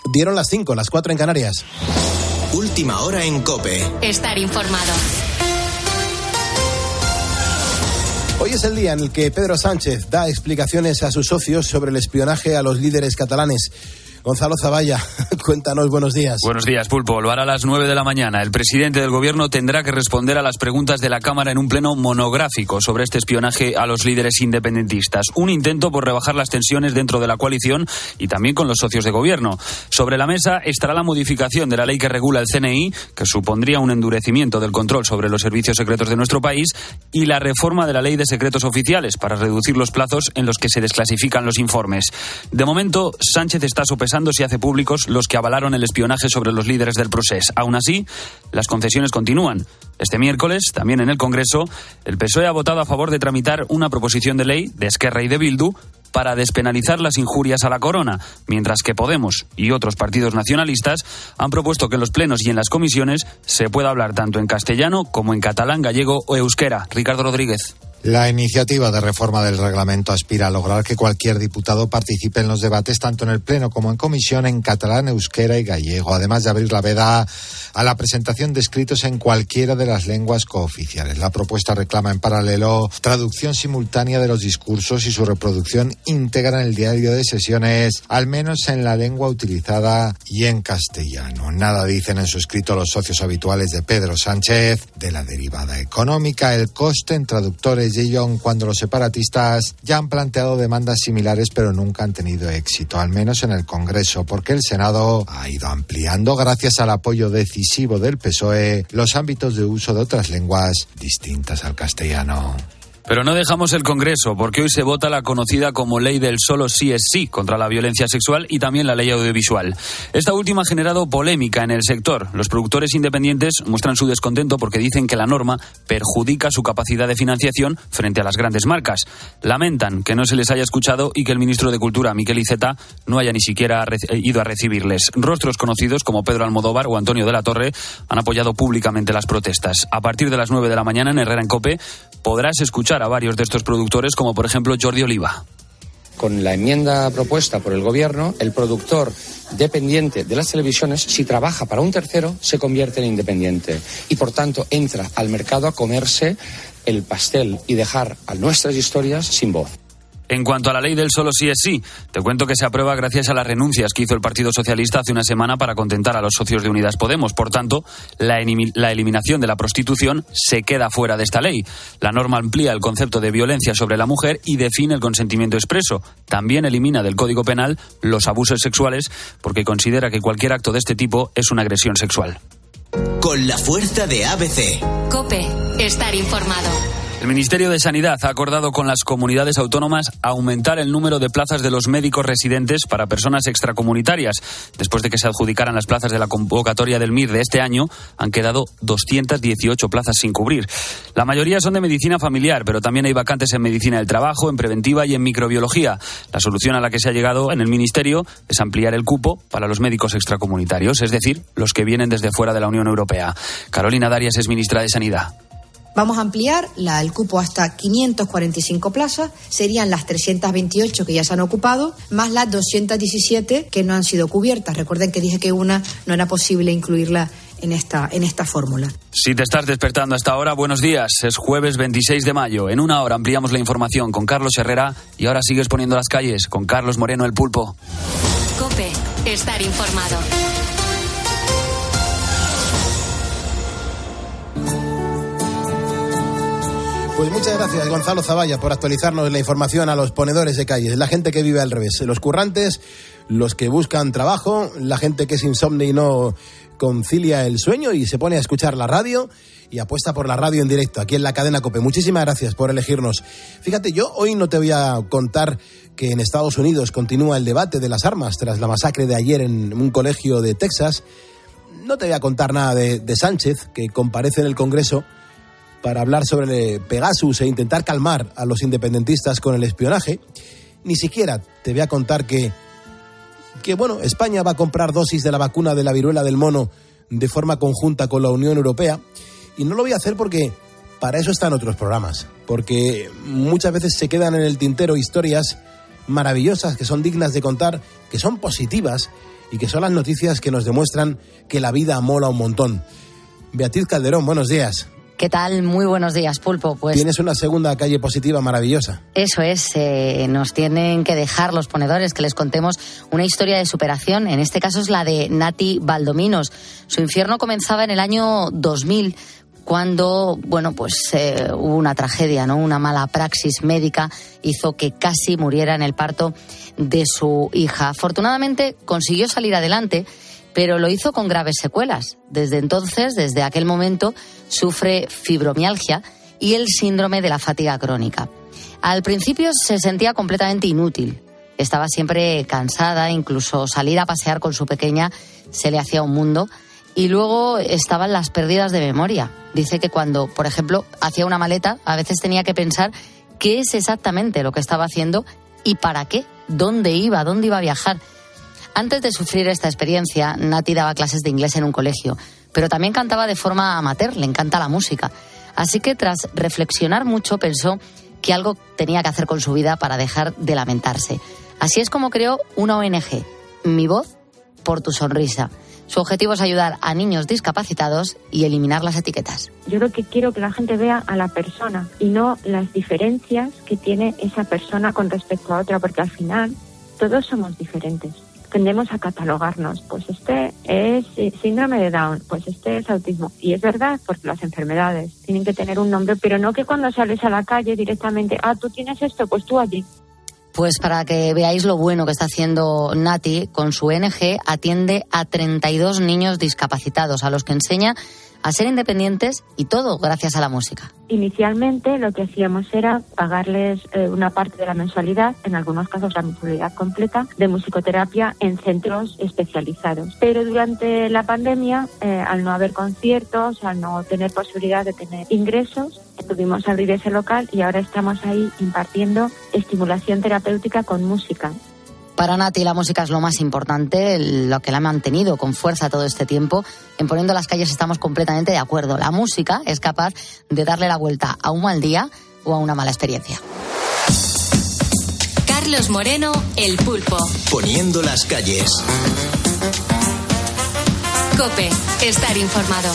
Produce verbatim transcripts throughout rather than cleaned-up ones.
Dieron las cinco, las cuatro en Canarias. Última hora en COPE. Estar informado. Hoy es el día en el que Pedro Sánchez da explicaciones a sus socios sobre el espionaje a los líderes catalanes. Gonzalo Zavalla, cuéntanos, buenos días. Buenos días, Pulpo. Lo hará a las nueve de la mañana. El presidente del Gobierno tendrá que responder a las preguntas de la Cámara en un pleno monográfico sobre este espionaje a los líderes independentistas. Un intento por rebajar las tensiones dentro de la coalición y también con los socios de Gobierno. Sobre la mesa estará la modificación de la ley que regula el C N I, que supondría un endurecimiento del control sobre los servicios secretos de nuestro país, y la reforma de la ley de secretos oficiales para reducir los plazos en los que se desclasifican los informes. De momento, Sánchez está sopesando si hace públicos los que avalaron el espionaje sobre los líderes del procés. Aún así, las concesiones continúan. Este miércoles, también en el Congreso, el P S O E ha votado a favor de tramitar una proposición de ley de Esquerra y de Bildu para despenalizar las injurias a la corona, mientras que Podemos y otros partidos nacionalistas han propuesto que en los plenos y en las comisiones se pueda hablar tanto en castellano como en catalán, gallego o euskera. Ricardo Rodríguez. La iniciativa de reforma del reglamento aspira a lograr que cualquier diputado participe en los debates tanto en el Pleno como en comisión en catalán, euskera y gallego, además de abrir la veda a la presentación de escritos en cualquiera de las lenguas cooficiales. La propuesta reclama en paralelo traducción simultánea de los discursos y su reproducción íntegra en el diario de sesiones, al menos en la lengua utilizada y en castellano. Nada dicen en su escrito los socios habituales de Pedro Sánchez de la derivada económica, el coste en traductores y ello cuando los separatistas ya han planteado demandas similares pero nunca han tenido éxito, al menos en el Congreso, porque el Senado ha ido ampliando, gracias al apoyo decisivo del P S O E, los ámbitos de uso de otras lenguas distintas al castellano. Pero no dejamos el Congreso, porque hoy se vota la conocida como ley del solo sí es sí contra la violencia sexual y también la ley audiovisual. Esta última ha generado polémica en el sector. Los productores independientes muestran su descontento porque dicen que la norma perjudica su capacidad de financiación frente a las grandes marcas. Lamentan que no se les haya escuchado y que el ministro de Cultura, Miquel Iceta, no haya ni siquiera ido a recibirles. Rostros conocidos como Pedro Almodóvar o Antonio de la Torre han apoyado públicamente las protestas. A partir de las nueve de la mañana en Herrera en COPE podrás escuchar a varios de estos productores, como por ejemplo Jordi Oliva. Con la enmienda propuesta por el Gobierno, el productor dependiente de las televisiones, si trabaja para un tercero, se convierte en independiente y por tanto entra al mercado a comerse el pastel y dejar a nuestras historias sin voz. En cuanto a la ley del solo sí es sí, te cuento que se aprueba gracias a las renuncias que hizo el Partido Socialista hace una semana para contentar a los socios de Unidas Podemos. Por tanto, la, enim- la eliminación de la prostitución se queda fuera de esta ley. La norma amplía el concepto de violencia sobre la mujer y define el consentimiento expreso. También elimina del Código Penal los abusos sexuales porque considera que cualquier acto de este tipo es una agresión sexual. Con la fuerza de A B C. COPE. Estar informado. El Ministerio de Sanidad ha acordado con las comunidades autónomas aumentar el número de plazas de los médicos residentes para personas extracomunitarias. Después de que se adjudicaran las plazas de la convocatoria del M I R de este año, han quedado doscientas dieciocho plazas sin cubrir. La mayoría son de medicina familiar, pero también hay vacantes en medicina del trabajo, en preventiva y en microbiología. La solución a la que se ha llegado en el Ministerio es ampliar el cupo para los médicos extracomunitarios, es decir, los que vienen desde fuera de la Unión Europea. Carolina Darias es ministra de Sanidad. Vamos a ampliar la, el cupo hasta quinientas cuarenta y cinco plazas, serían las trescientas veintiocho que ya se han ocupado, más las doscientas diecisiete que no han sido cubiertas. Recuerden que dije que una no era posible incluirla en esta, en esta fórmula. Si te estás despertando hasta ahora, buenos días. Es jueves veintiséis de mayo. En una hora ampliamos la información con Carlos Herrera y ahora sigues poniendo las calles con Carlos Moreno, el Pulpo. COPE. Estar informado. Pues muchas gracias, Gonzalo Zavalla, por actualizarnos la información a los ponedores de calles, la gente que vive al revés, los currantes, los que buscan trabajo, la gente que es insomne y no concilia el sueño y se pone a escuchar la radio y apuesta por la radio en directo, aquí en la cadena COPE. Muchísimas gracias por elegirnos. Fíjate, yo hoy no te voy a contar que en Estados Unidos continúa el debate de las armas tras la masacre de ayer en un colegio de Texas. No te voy a contar nada de, de Sánchez, que comparece en el Congreso para hablar sobre Pegasus e intentar calmar a los independentistas con el espionaje. Ni siquiera te voy a contar que, que bueno, España va a comprar dosis de la vacuna de la viruela del mono de forma conjunta con la Unión Europea. Y no lo voy a hacer porque para eso están otros programas. Porque muchas veces se quedan en el tintero historias maravillosas, que son dignas de contar, que son positivas y que son las noticias que nos demuestran que la vida mola un montón. Beatriz Calderón, buenos días. ¿Qué tal? Muy buenos días, Pulpo. Pues tienes una segunda calle positiva maravillosa. Eso es, eh, nos tienen que dejar los ponedores que les contemos una historia de superación. En este caso es la de Nati Valdominos. Su infierno comenzaba en el año dos mil, cuando, bueno, pues eh, hubo una tragedia, ¿no? Una mala praxis médica hizo que casi muriera en el parto de su hija. Afortunadamente consiguió salir adelante, pero lo hizo con graves secuelas. Desde entonces, desde aquel momento, sufre fibromialgia y el síndrome de la fatiga crónica. Al principio se sentía completamente inútil. Estaba siempre cansada, incluso salir a pasear con su pequeña se le hacía un mundo. Y luego estaban las pérdidas de memoria. Dice que cuando, por ejemplo, hacía una maleta, a veces tenía que pensar qué es exactamente lo que estaba haciendo y para qué, dónde iba, dónde iba a viajar. Antes de sufrir esta experiencia, Nati daba clases de inglés en un colegio, pero también cantaba de forma amateur, le encanta la música. Así que tras reflexionar mucho pensó que algo tenía que hacer con su vida para dejar de lamentarse. Así es como creó una O N Ge, Mi Voz por tu Sonrisa. Su objetivo es ayudar a niños discapacitados y eliminar las etiquetas. Yo lo que quiero que la gente vea a la persona y no las diferencias que tiene esa persona con respecto a otra, porque al final todos somos diferentes. Tendemos a catalogarnos, pues este es síndrome de Down, pues este es autismo. Y es verdad, porque las enfermedades tienen que tener un nombre, pero no que cuando sales a la calle directamente, ah, tú tienes esto, pues tú allí. Pues para que veáis lo bueno que está haciendo Nati, con su O N Ge atiende a treinta y dos niños discapacitados, a los que enseña a ser independientes, y todo gracias a la música. Inicialmente lo que hacíamos era pagarles eh, una parte de la mensualidad, en algunos casos la mensualidad completa, de musicoterapia en centros especializados. Pero durante la pandemia, eh, al no haber conciertos, al no tener posibilidad de tener ingresos, tuvimos que abrir ese local y ahora estamos ahí impartiendo estimulación terapéutica con música. Para Nati la música es lo más importante, lo que la ha mantenido con fuerza todo este tiempo. En Poniendo las Calles estamos completamente de acuerdo. La música es capaz de darle la vuelta a un mal día o a una mala experiencia. Carlos Moreno, El Pulpo. Poniendo las calles. COPE, estar informado.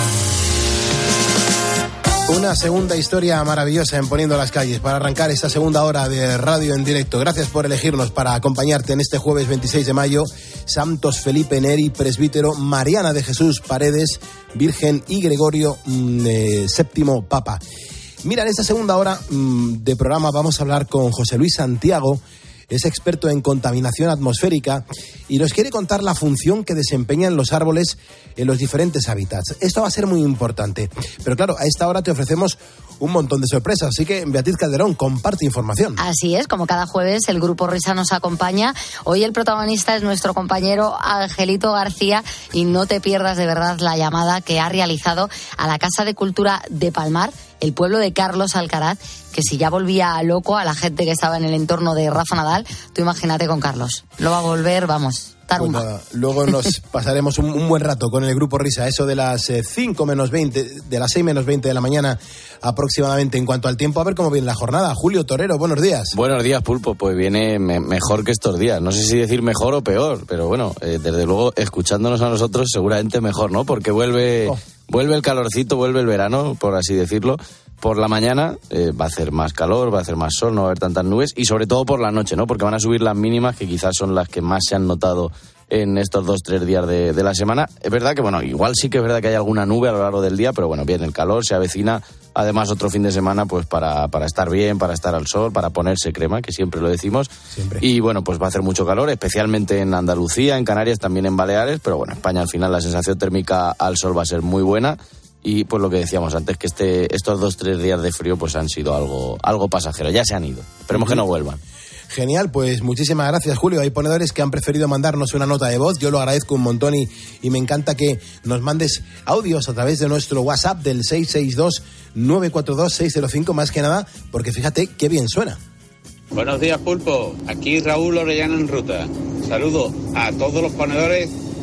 Una segunda historia maravillosa en Poniendo las Calles para arrancar esta segunda hora de radio en directo. Gracias por elegirnos para acompañarte en este jueves veintiséis de mayo. Santos Felipe Neri, presbítero, Mariana de Jesús Paredes, Virgen, y Gregorio eh, séptimo Papa. Mira, en esta segunda hora mmm, de programa vamos a hablar con José Luis Santiago. Es experto en contaminación atmosférica y nos quiere contar la función que desempeñan los árboles en los diferentes hábitats. Esto va a ser muy importante. Pero claro, a esta hora te ofrecemos un montón de sorpresas. Así que, Beatriz Calderón, comparte información. Así es, como cada jueves el Grupo Risa nos acompaña. Hoy el protagonista es nuestro compañero Angelito García y no te pierdas de verdad la llamada que ha realizado a la Casa de Cultura de Palmar, el pueblo de Carlos Alcaraz, que si ya volvía loco a la gente que estaba en el entorno de Rafa Nadal, tú imagínate con Carlos. Lo va a volver, vamos, tarumba. Pues nada, luego nos pasaremos un, un buen rato con el Grupo Risa, eso de las cinco menos veinte, de las seis menos veinte de la mañana aproximadamente. En cuanto al tiempo, a ver cómo viene la jornada. Julio Torero, buenos días. Buenos días, Pulpo. Pues viene me- mejor que estos días. No sé si decir mejor o peor, pero bueno, eh, desde luego, escuchándonos a nosotros, seguramente mejor, ¿no? Porque vuelve... Oh. Vuelve el calorcito, vuelve el verano, por así decirlo. Por la mañana eh, va a hacer más calor, va a hacer más sol, no va a haber tantas nubes. Y sobre todo por la noche, ¿no? Porque van a subir las mínimas, que quizás son las que más se han notado en estos dos, tres días de, de la semana. Es verdad que, bueno, igual sí que es verdad que hay alguna nube a lo largo del día, pero bueno, viene el calor, se avecina. Además, otro fin de semana, pues para, para estar bien, para estar al sol, para ponerse crema, que siempre lo decimos. Siempre. Y bueno, pues va a hacer mucho calor, especialmente en Andalucía, en Canarias, también en Baleares. Pero bueno, España al final la sensación térmica al sol va a ser muy buena. Y pues lo que decíamos antes, que este estos dos, tres días de frío pues han sido algo, algo pasajero. Ya se han ido. Esperemos que no vuelvan. Genial, pues muchísimas gracias, Julio. Hay ponedores que han preferido mandarnos una nota de voz. Yo lo agradezco un montón y, y me encanta que nos mandes audios a través de nuestro WhatsApp del seis seis dos, nueve cuatro dos, seis cero cinco, más que nada, porque fíjate qué bien suena. Buenos días, Pulpo. Aquí Raúl Orellana en ruta. Saludos a todos los ponedores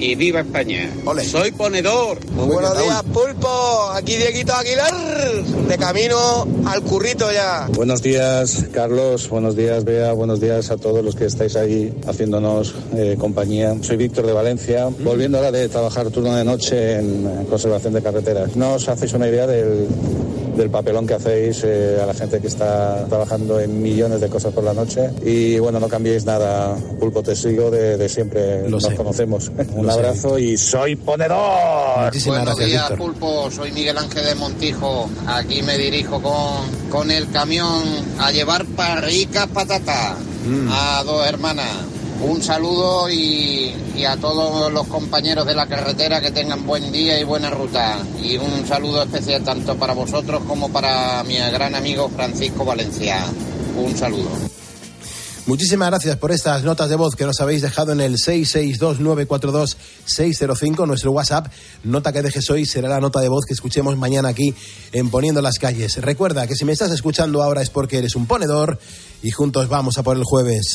y viva España. Ole. Soy ponedor. Muy buenos días, Pulpo. Aquí Dieguito Aguilar, de camino al currito ya. Buenos días, Carlos. Buenos días, Bea. Buenos días a todos los que estáis ahí haciéndonos eh, compañía. Soy Víctor de Valencia, mm. volviendo ahora de trabajar turno de noche en conservación de carreteras. No os hacéis una idea del, del papelón que hacéis eh, a la gente que está trabajando en millones de cosas por la noche. Y bueno, no cambiéis nada. Pulpo, te sigo de, de siempre. Lo Nos sé. conocemos. Un Lo abrazo sé. Y soy ponedor. Muchísimas Buenos gracias, días, Víctor. Pulpo. Soy Miguel Ángel de Montijo. Aquí me dirijo con, con el camión a llevar para ricas patatas mm. a dos hermanas. Un saludo y, y a todos los compañeros de la carretera que tengan buen día y buena ruta. Y un saludo especial tanto para vosotros como para mi gran amigo Francisco Valencia. Un saludo. Muchísimas gracias por estas notas de voz que nos habéis dejado en el seis seis dos nueve cuatro dos seis cero cinco, nuestro WhatsApp. Nota que dejes hoy será la nota de voz que escuchemos mañana aquí en Poniendo las Calles. Recuerda que si me estás escuchando ahora es porque eres un ponedor y juntos vamos a por el jueves.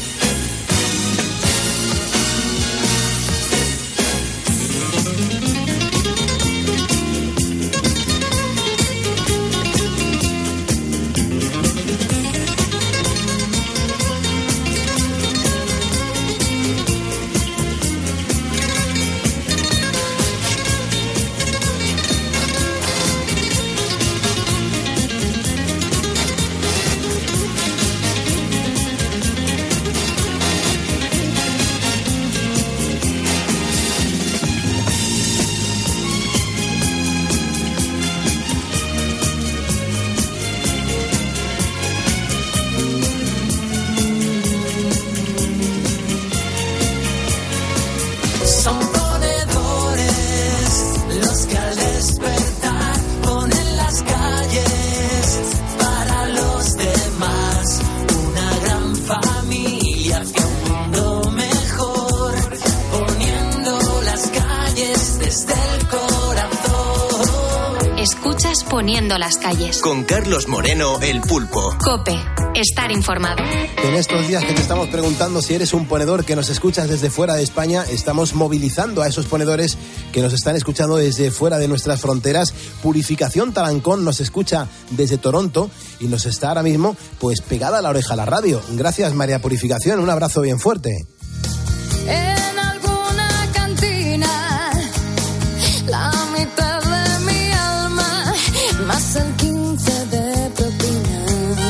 Poniendo las calles. Con Carlos Moreno, el Pulpo. COPE. Estar informado. En estos días que te estamos preguntando si eres un ponedor que nos escuchas desde fuera de España, estamos movilizando a esos ponedores que nos están escuchando desde fuera de nuestras fronteras. Purificación Tarancón nos escucha desde Toronto y nos está ahora mismo pues pegada a la oreja a la radio. Gracias, María Purificación. Un abrazo bien fuerte. En alguna cantina, la mitad de mi alma, más el quince de propina.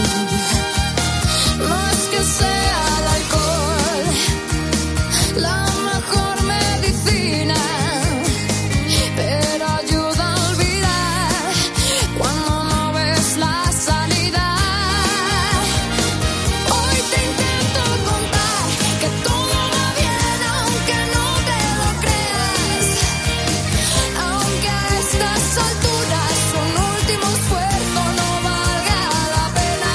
No es que sea el alcohol la mejor medicina, pero ayuda a olvidar cuando no ves la salida. Hoy te intento contar que todo va bien, aunque no te lo creas, aunque a estas alturas un último esfuerzo no valga la pena.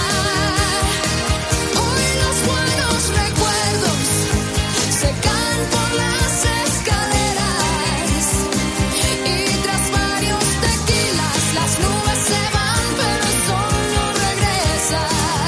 Hoy los buenos recuerdos se caen por las escaleras y tras varios tequilas las nubes se van, pero el sol no regresa.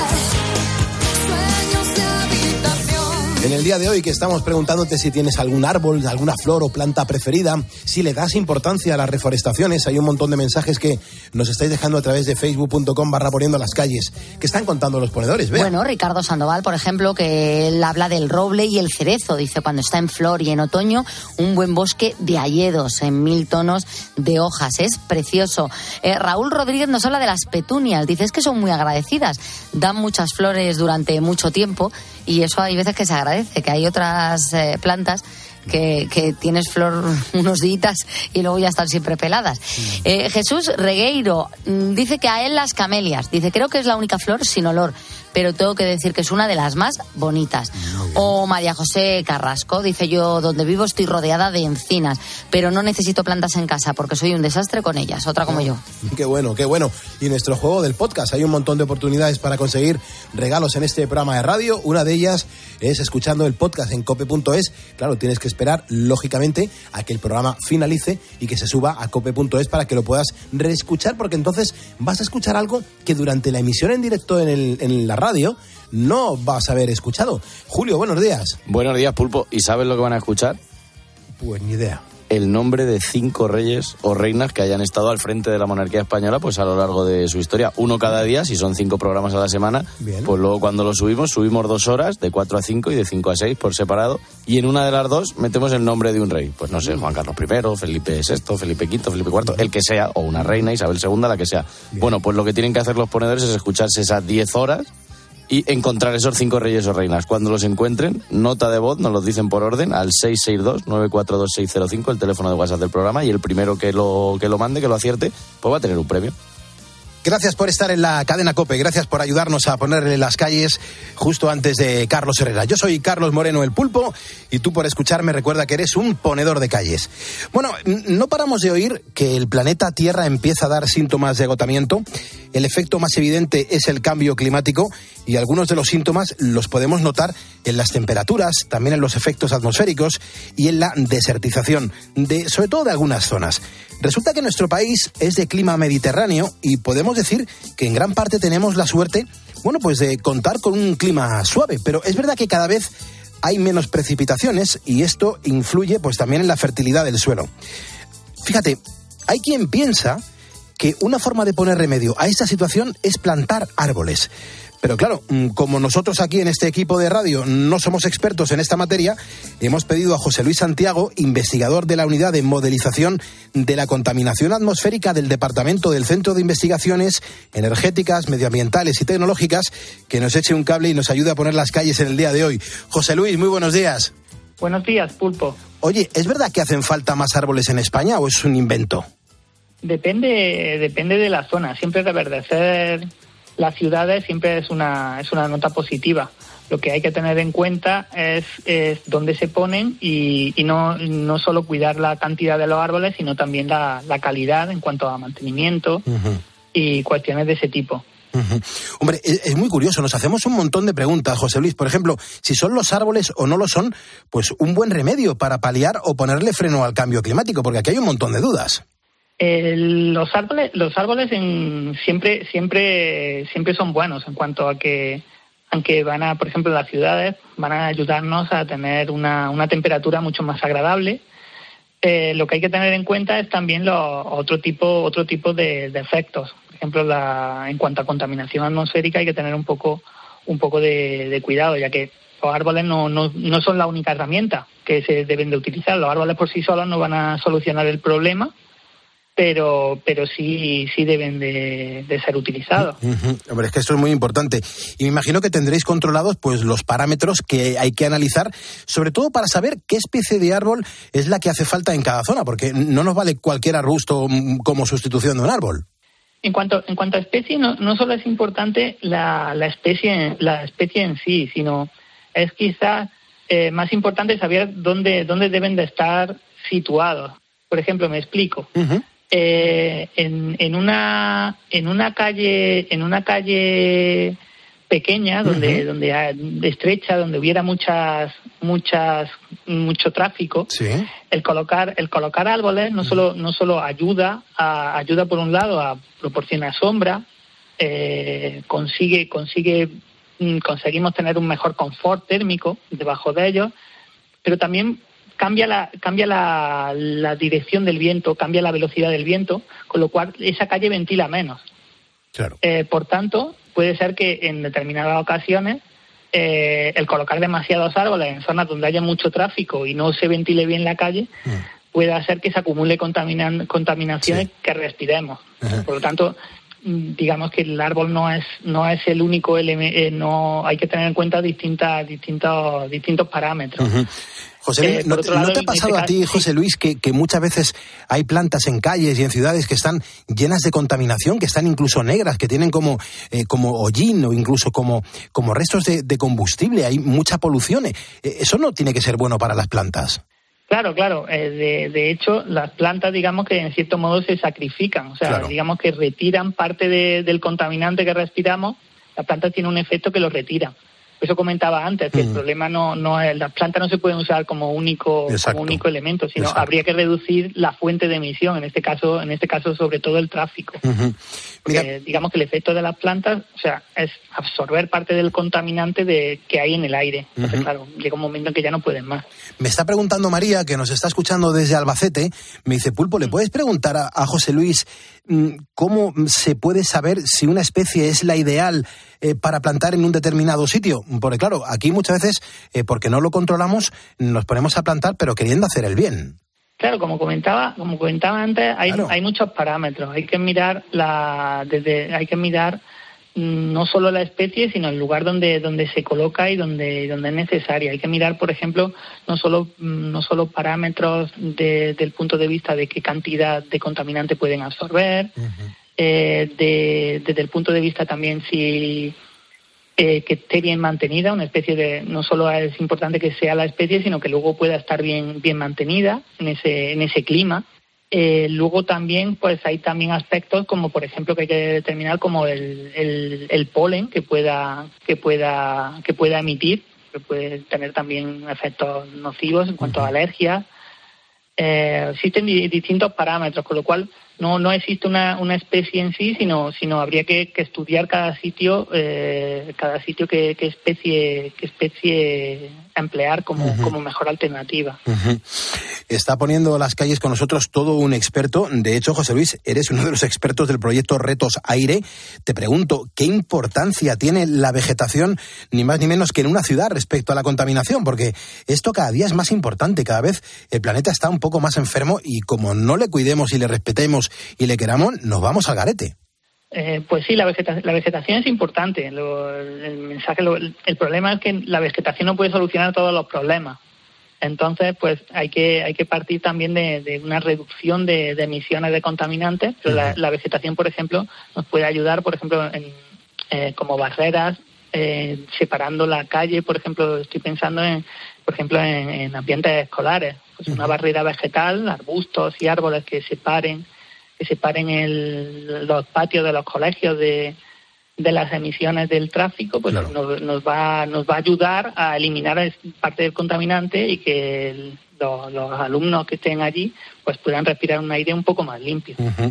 Sueños de habitación. En el día de hoy que estamos preguntándote si tienes algún árbol, alguna flor o planta preferida, si le das importancia a las reforestaciones, hay un montón de mensajes que nos estáis dejando a través de facebook punto com barra poniendo las calles. ¿Qué están contando los ponedores? Vea. Bueno, Ricardo Sandoval, por ejemplo, que él habla del roble y el cerezo. Dice, cuando está en flor y en otoño, un buen bosque de hayedos en mil tonos de hojas. Es precioso. Eh, Raúl Rodríguez nos habla de las petunias. Dice, es que son muy agradecidas. Dan muchas flores durante mucho tiempo y eso hay veces que se agradece, que hay otras eh, plantas que, que tienes flor unos días y luego ya están siempre peladas. Eh, Jesús Regueiro mm, dice que a él las camelias. Dice, creo que es la única flor sin olor, pero tengo que decir que es una de las más bonitas. O María José Carrasco dice, yo donde vivo estoy rodeada de encinas, pero no necesito plantas en casa porque soy un desastre con ellas. Otra como yo. Qué bueno, qué bueno. Y nuestro juego del podcast, hay un montón de oportunidades para conseguir regalos en este programa de radio. Una de ellas es escuchando el podcast en cope punto es. Claro, tienes que esperar, lógicamente, a que el programa finalice y que se suba a cope punto es para que lo puedas reescuchar, porque entonces vas a escuchar algo que durante la emisión en directo en, el, en la radio no vas a haber escuchado. Julio, buenos días. Buenos días, Pulpo. ¿Y sabes lo que van a escuchar? Pues ni idea. El nombre de cinco reyes o reinas que hayan estado al frente de la monarquía española pues a lo largo de su historia. Uno cada día, si son cinco programas a la semana. Bien. Pues luego cuando lo subimos, subimos dos horas, de cuatro a cinco y de cinco a seis por separado. Y en una de las dos metemos el nombre de un rey. Pues no sé, Juan Carlos primero, Felipe sexto, Felipe quinto, Felipe cuarto, el que sea, o una reina, Isabel segunda, la que sea. Bien. Bueno, pues lo que tienen que hacer los ponedores es escucharse esas diez horas y encontrar esos cinco reyes o reinas. Cuando los encuentren, nota de voz, nos los dicen por orden, al seis seis dos, nueve cuatro dos, seis cero cinco, el teléfono de WhatsApp del programa, y el primero que lo, que lo mande, que lo acierte, pues va a tener un premio. Gracias por estar en la cadena COPE, gracias por ayudarnos a ponerle las calles justo antes de Carlos Herrera. Yo soy Carlos Moreno, el Pulpo, y tú por escucharme recuerda que eres un ponedor de calles. Bueno, no paramos de oír que el planeta Tierra empieza a dar síntomas de agotamiento. El efecto más evidente es el cambio climático y algunos de los síntomas los podemos notar en las temperaturas, también en los efectos atmosféricos y en la desertización, de, sobre todo de algunas zonas. Resulta que nuestro país es de clima mediterráneo y podemos decir que en gran parte tenemos la suerte, bueno, pues de contar con un clima suave, pero es verdad que cada vez hay menos precipitaciones y esto influye pues también en la fertilidad del suelo. Fíjate, hay quien piensa que una forma de poner remedio a esta situación es plantar árboles. Pero claro, como nosotros aquí en este equipo de radio no somos expertos en esta materia, hemos pedido a José Luis Santiago, investigador de la Unidad de Modelización de la Contaminación Atmosférica del Departamento del Centro de Investigaciones Energéticas, Medioambientales y Tecnológicas, que nos eche un cable y nos ayude a poner las calles en el día de hoy. José Luis, muy buenos días. Buenos días, Pulpo. Oye, ¿es verdad que hacen falta más árboles en España o es un invento? Depende, depende de la zona. Siempre reverdecer las ciudades siempre es una es una nota positiva. Lo que hay que tener en cuenta es, es dónde se ponen y, y no, no solo cuidar la cantidad de los árboles, sino también la, la calidad en cuanto a mantenimiento uh-huh. y cuestiones de ese tipo. Uh-huh. Hombre, es, es muy curioso, nos hacemos un montón de preguntas, José Luis. Por ejemplo, si son los árboles o no lo son, pues un buen remedio para paliar o ponerle freno al cambio climático, porque aquí hay un montón de dudas. Eh, los árboles, los árboles en, siempre, siempre, siempre son buenos en cuanto a que, aunque van a, por ejemplo, las ciudades van a ayudarnos a tener una, una temperatura mucho más agradable. Eh, lo que hay que tener en cuenta es también lo, otro tipo, otro tipo de, de efectos. Por ejemplo, la, en cuanto a contaminación atmosférica hay que tener un poco, un poco de, de cuidado, ya que los árboles no, no, no son la única herramienta que se deben de utilizar. Los árboles por sí solos no van a solucionar el problema, pero pero sí sí deben de, de ser utilizados. Uh-huh. Hombre, es que esto es muy importante. Y me imagino que tendréis controlados pues los parámetros que hay que analizar, sobre todo para saber qué especie de árbol es la que hace falta en cada zona, porque no nos vale cualquier arbusto como sustitución de un árbol. En cuanto en cuanto a especie, no, no solo es importante la, la especie la especie en sí, sino es quizás eh, más importante saber dónde dónde deben de estar situados. Por ejemplo, me explico. Uh-huh. Eh, en, en una en una calle en una calle pequeña donde uh-huh. donde hay, estrecha donde hubiera muchas muchas mucho tráfico, sí. el colocar el colocar árboles no uh-huh. solo no solo ayuda a, ayuda por un lado a proporcionar sombra, eh, consigue consigue conseguimos tener un mejor confort térmico debajo de ellos, pero también cambia la cambia la, la dirección del viento, cambia la velocidad del viento, con lo cual esa calle ventila menos. Claro. Eh, por tanto, puede ser que en determinadas ocasiones eh, el colocar demasiados árboles en zonas donde haya mucho tráfico y no se ventile bien la calle, mm. puede hacer que se acumule contaminan, contaminaciones sí. que respiremos. Uh-huh. Por lo tanto, digamos que el árbol no es no es el único elemento, eh, no hay que tener en cuenta distintas distintos distintos parámetros. Uh-huh. José, eh, ¿no, lado, ¿no te ha pasado este a ti, José Luis, que, que muchas veces hay plantas en calles y en ciudades que están llenas de contaminación, que están incluso negras, que tienen como eh, como hollín o incluso como, como restos de, de combustible? Hay mucha polución. Eh, ¿Eso no tiene que ser bueno para las plantas? Claro, claro. Eh, de, de hecho, las plantas, digamos que en cierto modo se sacrifican. O sea, claro. digamos que retiran parte de, del contaminante que respiramos. Las plantas tienen un efecto que lo retira. Eso comentaba antes, que mm. el problema no, no es, las plantas no se pueden usar como único, como único elemento, sino Exacto. habría que reducir la fuente de emisión, en este caso, en este caso sobre todo el tráfico. Uh-huh. Porque, digamos que el efecto de las plantas, o sea, es absorber parte del contaminante de, que hay en el aire. Entonces, uh-huh. claro, llega un momento en que ya no pueden más. Me está preguntando María, que nos está escuchando desde Albacete, me dice, Pulpo, ¿le puedes preguntar a, a José Luis cómo se puede saber si una especie es la ideal eh, para plantar en un determinado sitio? Porque claro, aquí muchas veces, eh, porque no lo controlamos, nos ponemos a plantar, pero queriendo hacer el bien. Claro, como comentaba, como comentaba antes, hay, claro. hay muchos parámetros. Hay que mirar la, desde, hay que mirar no solo la especie, sino el lugar donde donde se coloca y donde donde es necesaria. Hay que mirar, por ejemplo, no solo no solo parámetros de, del punto de vista de qué cantidad de contaminante pueden absorber, uh-huh. eh, de, desde el punto de vista también si eh, que esté bien mantenida, una especie de, no solo es importante que sea la especie, sino que luego pueda estar bien bien mantenida en ese en ese clima. Eh, luego también pues hay también aspectos como por ejemplo que hay que determinar como el, el, el polen que pueda que pueda que pueda emitir, que puede tener también efectos nocivos en cuanto uh-huh. a alergias. Eh, existen di- distintos parámetros, con lo cual no no existe una, una especie en sí, sino sino habría que, que estudiar cada sitio eh, cada sitio qué que especie qué especie emplear como uh-huh. como mejor alternativa. Uh-huh. Está poniendo las calles con nosotros todo un experto. De hecho, José Luis, eres uno de los expertos del proyecto Retos Aire. Te pregunto, ¿qué importancia tiene la vegetación, ni más ni menos que en una ciudad respecto a la contaminación? Porque esto cada día es más importante, cada vez el planeta está un poco más enfermo y como no le cuidemos y le respetemos y le queramos, nos vamos al garete. Eh, pues sí, la, vegeta- la vegetación es importante. Lo, el mensaje, lo, el, el problema es que la vegetación no puede solucionar todos los problemas. Entonces, pues hay que hay que partir también de, de una reducción de, de emisiones de contaminantes. Pero uh-huh. la, la vegetación, por ejemplo, nos puede ayudar, por ejemplo, en, eh, como barreras, eh, separando la calle. Por ejemplo, estoy pensando en, por ejemplo, en, en ambientes escolares. Pues uh-huh. una barrera vegetal, arbustos y árboles que separen que separen el, los patios de los colegios de, de las emisiones del tráfico, pues claro. nos, nos va nos va a ayudar a eliminar parte del contaminante y que el, los, los alumnos que estén allí pues puedan respirar un aire un poco más limpio. Uh-huh.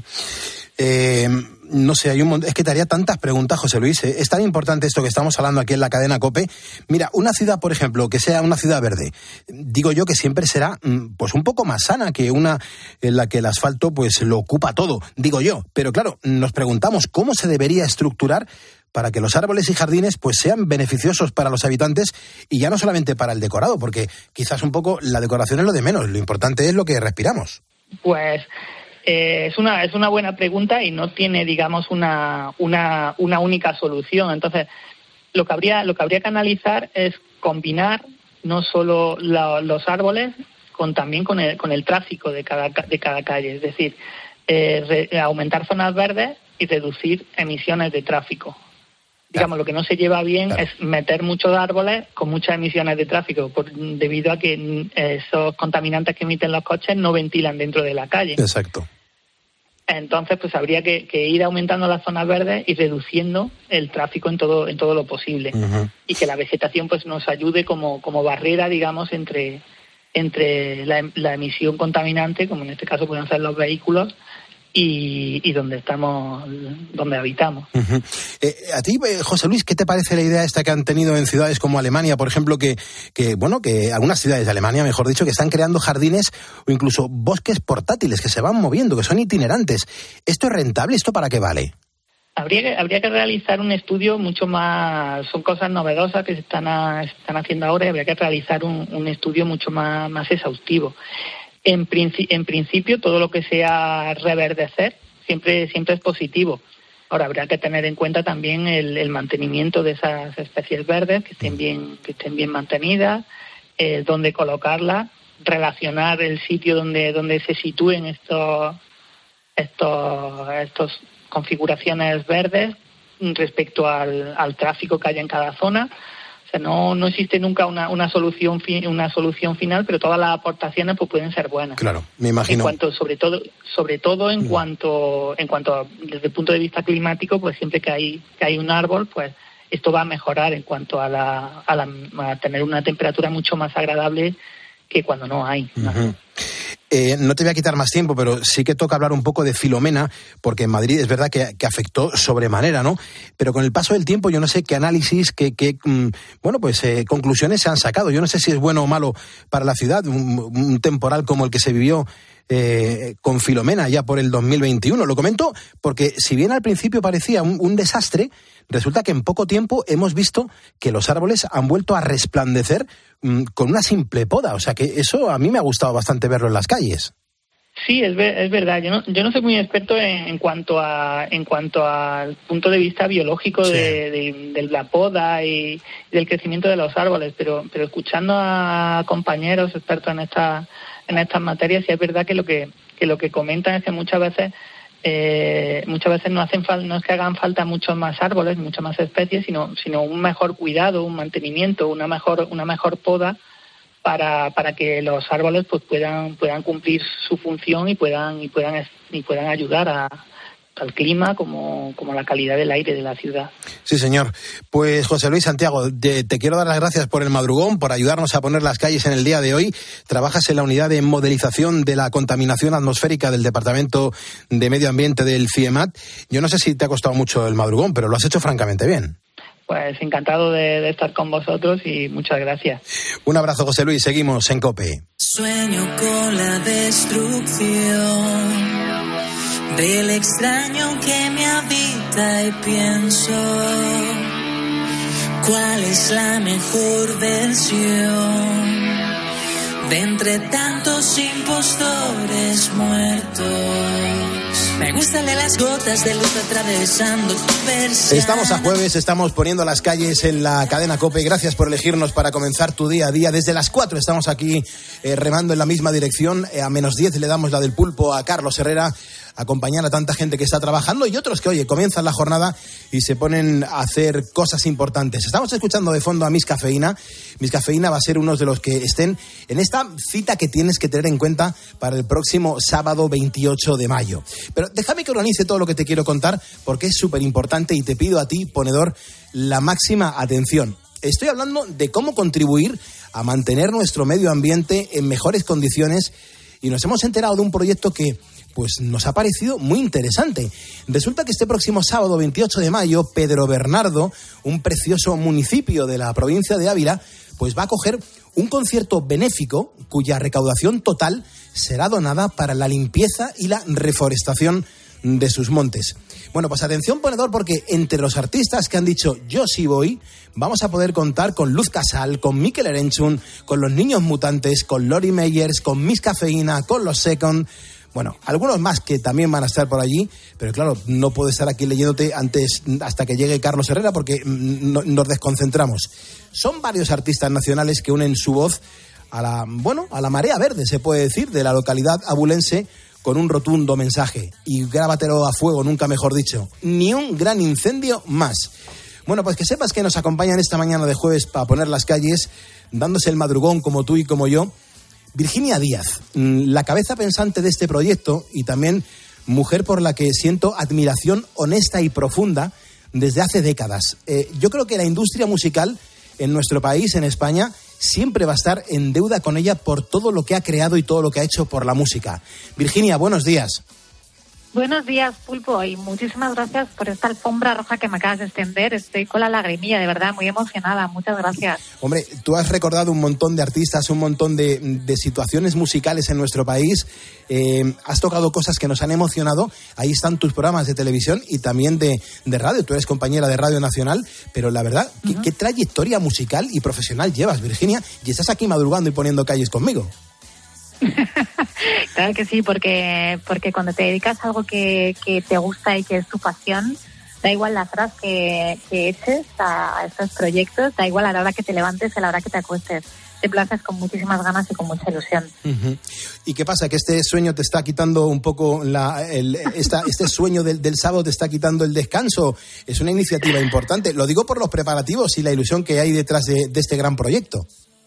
Eh, no sé, hay un montón, es que te haría tantas preguntas, José Luis. ¿eh? Es tan importante esto que estamos hablando aquí en la cadena COPE. Mira, una ciudad, por ejemplo, que sea una ciudad verde, digo yo que siempre será pues un poco más sana que una en la que el asfalto pues lo ocupa todo, digo yo. Pero claro, nos preguntamos cómo se debería estructurar para que los árboles y jardines pues sean beneficiosos para los habitantes y ya no solamente para el decorado, porque quizás un poco la decoración es lo de menos, lo importante es lo que respiramos. Pues eh, es una es una buena pregunta y no tiene, digamos, una una una única solución. Entonces, lo que habría lo que habría que analizar es combinar no solo la, los árboles con también con el con el tráfico de cada de cada calle, es decir, eh, re, aumentar zonas verdes y reducir emisiones de tráfico. Digamos, lo que no se lleva bien claro. es meter muchos árboles con muchas emisiones de tráfico, por, debido a que esos contaminantes que emiten los coches no ventilan dentro de la calle. Exacto. Entonces, pues habría que, que ir aumentando las zonas verdes y reduciendo el tráfico en todo en todo lo posible. Uh-huh. Y que la vegetación pues nos ayude como, como barrera, digamos, entre, entre la, la emisión contaminante, como en este caso pueden ser los vehículos, Y, y donde estamos, donde habitamos. Uh-huh. Eh, a ti, José Luis, ¿qué te parece la idea esta que han tenido en ciudades como Alemania, por ejemplo, que, que bueno, que algunas ciudades de Alemania, mejor dicho, que están creando jardines o incluso bosques portátiles que se van moviendo, que son itinerantes? ¿Esto es rentable? ¿Esto para qué vale? Habría que, habría que realizar un estudio mucho más, son cosas novedosas que se están, a, se están haciendo ahora y habría que realizar un, un estudio mucho más, más exhaustivo. En, princi- en principio, todo lo que sea reverdecer siempre siempre es positivo. Ahora, habrá que tener en cuenta también el, el mantenimiento de esas especies verdes, que estén bien que estén bien mantenidas, eh, dónde colocarlas, relacionar el sitio donde donde se sitúen estos estos estos configuraciones verdes respecto al, al tráfico que haya en cada zona. O sea, no, no existe nunca una, una solución fi, una solución final, pero todas las aportaciones pues pueden ser buenas. Claro, me imagino. En cuanto, sobre todo, sobre todo en mm. cuanto, en cuanto a, desde el punto de vista climático, pues siempre que hay que hay un árbol, pues esto va a mejorar en cuanto a, la, a, la, a tener una temperatura mucho más agradable que cuando no hay. Uh-huh. Eh, no te voy a quitar más tiempo, pero sí que toca hablar un poco de Filomena, porque en Madrid es verdad que, que afectó sobremanera, ¿no? Pero con el paso del tiempo yo no sé qué análisis, qué, qué mmm, bueno, pues eh, conclusiones se han sacado. Yo no sé si es bueno o malo para la ciudad un, un temporal como el que se vivió eh, con Filomena ya por el dos mil veintiuno. Lo comento porque si bien al principio parecía un, un desastre, resulta que en poco tiempo hemos visto que los árboles han vuelto a resplandecer mmm, con una simple poda. O sea que eso a mí me ha gustado bastante verlo en las calles. Sí, es, ver, es verdad. Yo no, yo no soy muy experto en, en cuanto a en cuanto al punto de vista biológico sí. de, de, de la poda y del crecimiento de los árboles, pero pero escuchando a compañeros expertos en esta en estas materias, sí es verdad que lo que que lo que comentan es que muchas veces eh, muchas veces no hacen falta, no es que hagan falta muchos más árboles, muchas más especies, sino sino un mejor cuidado, un mantenimiento, una mejor una mejor poda para para que los árboles pues puedan puedan cumplir su función y puedan y puedan y puedan ayudar a al clima como, como la calidad del aire de la ciudad. Sí, señor. Pues José Luis Santiago, te, te quiero dar las gracias por el madrugón, por ayudarnos a poner las calles en el día de hoy. Trabajas en la unidad de modelización de la contaminación atmosférica del Departamento de Medio Ambiente del CIEMAT. Yo no sé si te ha costado mucho el madrugón, pero lo has hecho francamente bien. Pues encantado de, de estar con vosotros y muchas gracias. Un abrazo, José Luis. Seguimos en COPE. Sueño con la destrucción del extraño que me habita y pienso cuál es la mejor versión de entre tantos impostores muertos. Me gustan las gotas de luz atravesando tu persiana. Estamos a jueves, estamos poniendo las calles en la cadena COPE. Gracias por elegirnos para comenzar tu día a día. Desde las cuatro estamos aquí eh, remando en la misma dirección. Eh, a menos diez le damos la del pulpo a Carlos Herrera, acompañar a tanta gente que está trabajando y otros que, oye, comienzan la jornada y se ponen a hacer cosas importantes. Estamos escuchando de fondo a Miss Cafeína. Miss Cafeína va a ser uno de los que estén en esta cita que tienes que tener en cuenta para el próximo sábado veintiocho de mayo. Pero déjame que organice todo lo que te quiero contar porque es súper importante y te pido a ti, ponedor, la máxima atención. Estoy hablando de cómo contribuir a mantener nuestro medio ambiente en mejores condiciones y nos hemos enterado de un proyecto que pues nos ha parecido muy interesante. Resulta que este próximo sábado veintiocho de mayo, Pedro Bernardo, un precioso municipio de la provincia de Ávila, pues va a acoger un concierto benéfico cuya recaudación total será donada para la limpieza y la reforestación de sus montes. Bueno, pues atención, ponedor, porque entre los artistas que han dicho yo sí voy, vamos a poder contar con Luz Casal, con Mikel Erenchun, con los Niños Mutantes, con Lori Meyers, con Miss Cafeína, con los Second. Bueno, algunos más que también van a estar por allí, pero claro, no puedo estar aquí leyéndote antes hasta que llegue Carlos Herrera porque no, nos desconcentramos. Son varios artistas nacionales que unen su voz a la, bueno, a la marea verde, se puede decir, de la localidad abulense con un rotundo mensaje. Y grábatelo a fuego, nunca mejor dicho. Ni un gran incendio más. Bueno, pues que sepas que nos acompañan esta mañana de jueves para poner las calles, dándose el madrugón como tú y como yo, Virginia Díaz, la cabeza pensante de este proyecto y también mujer por la que siento admiración honesta y profunda desde hace décadas. Eh, yo creo que la industria musical en nuestro país, en España, siempre va a estar en deuda con ella por todo lo que ha creado y todo lo que ha hecho por la música. Virginia, buenos días. Buenos días, Pulpo, y muchísimas gracias por esta alfombra roja que me acabas de extender. Estoy con la lagrimilla, de verdad, muy emocionada. Muchas gracias. Hombre, tú has recordado un montón de artistas, un montón de, de situaciones musicales en nuestro país. Eh, has tocado cosas que nos han emocionado. Ahí están tus programas de televisión y también de, de radio. Tú eres compañera de Radio Nacional, pero la verdad, uh-huh. ¿qué, qué trayectoria musical y profesional llevas, Virginia? Y estás aquí madrugando y poniendo calles conmigo. Claro que sí, porque porque cuando te dedicas a algo que, que te gusta y que es tu pasión, da igual las horas que, que eches a, a estos proyectos, da igual a la hora que te levantes, a la hora que te acuestes. Te lo haces con muchísimas ganas y con mucha ilusión. Uh-huh. ¿Y qué pasa? ¿Que este sueño te está quitando un poco, la, el, esta, este sueño del, del sábado te está quitando el descanso? Es una iniciativa importante. Lo digo por los preparativos y la ilusión que hay detrás de, de este gran proyecto.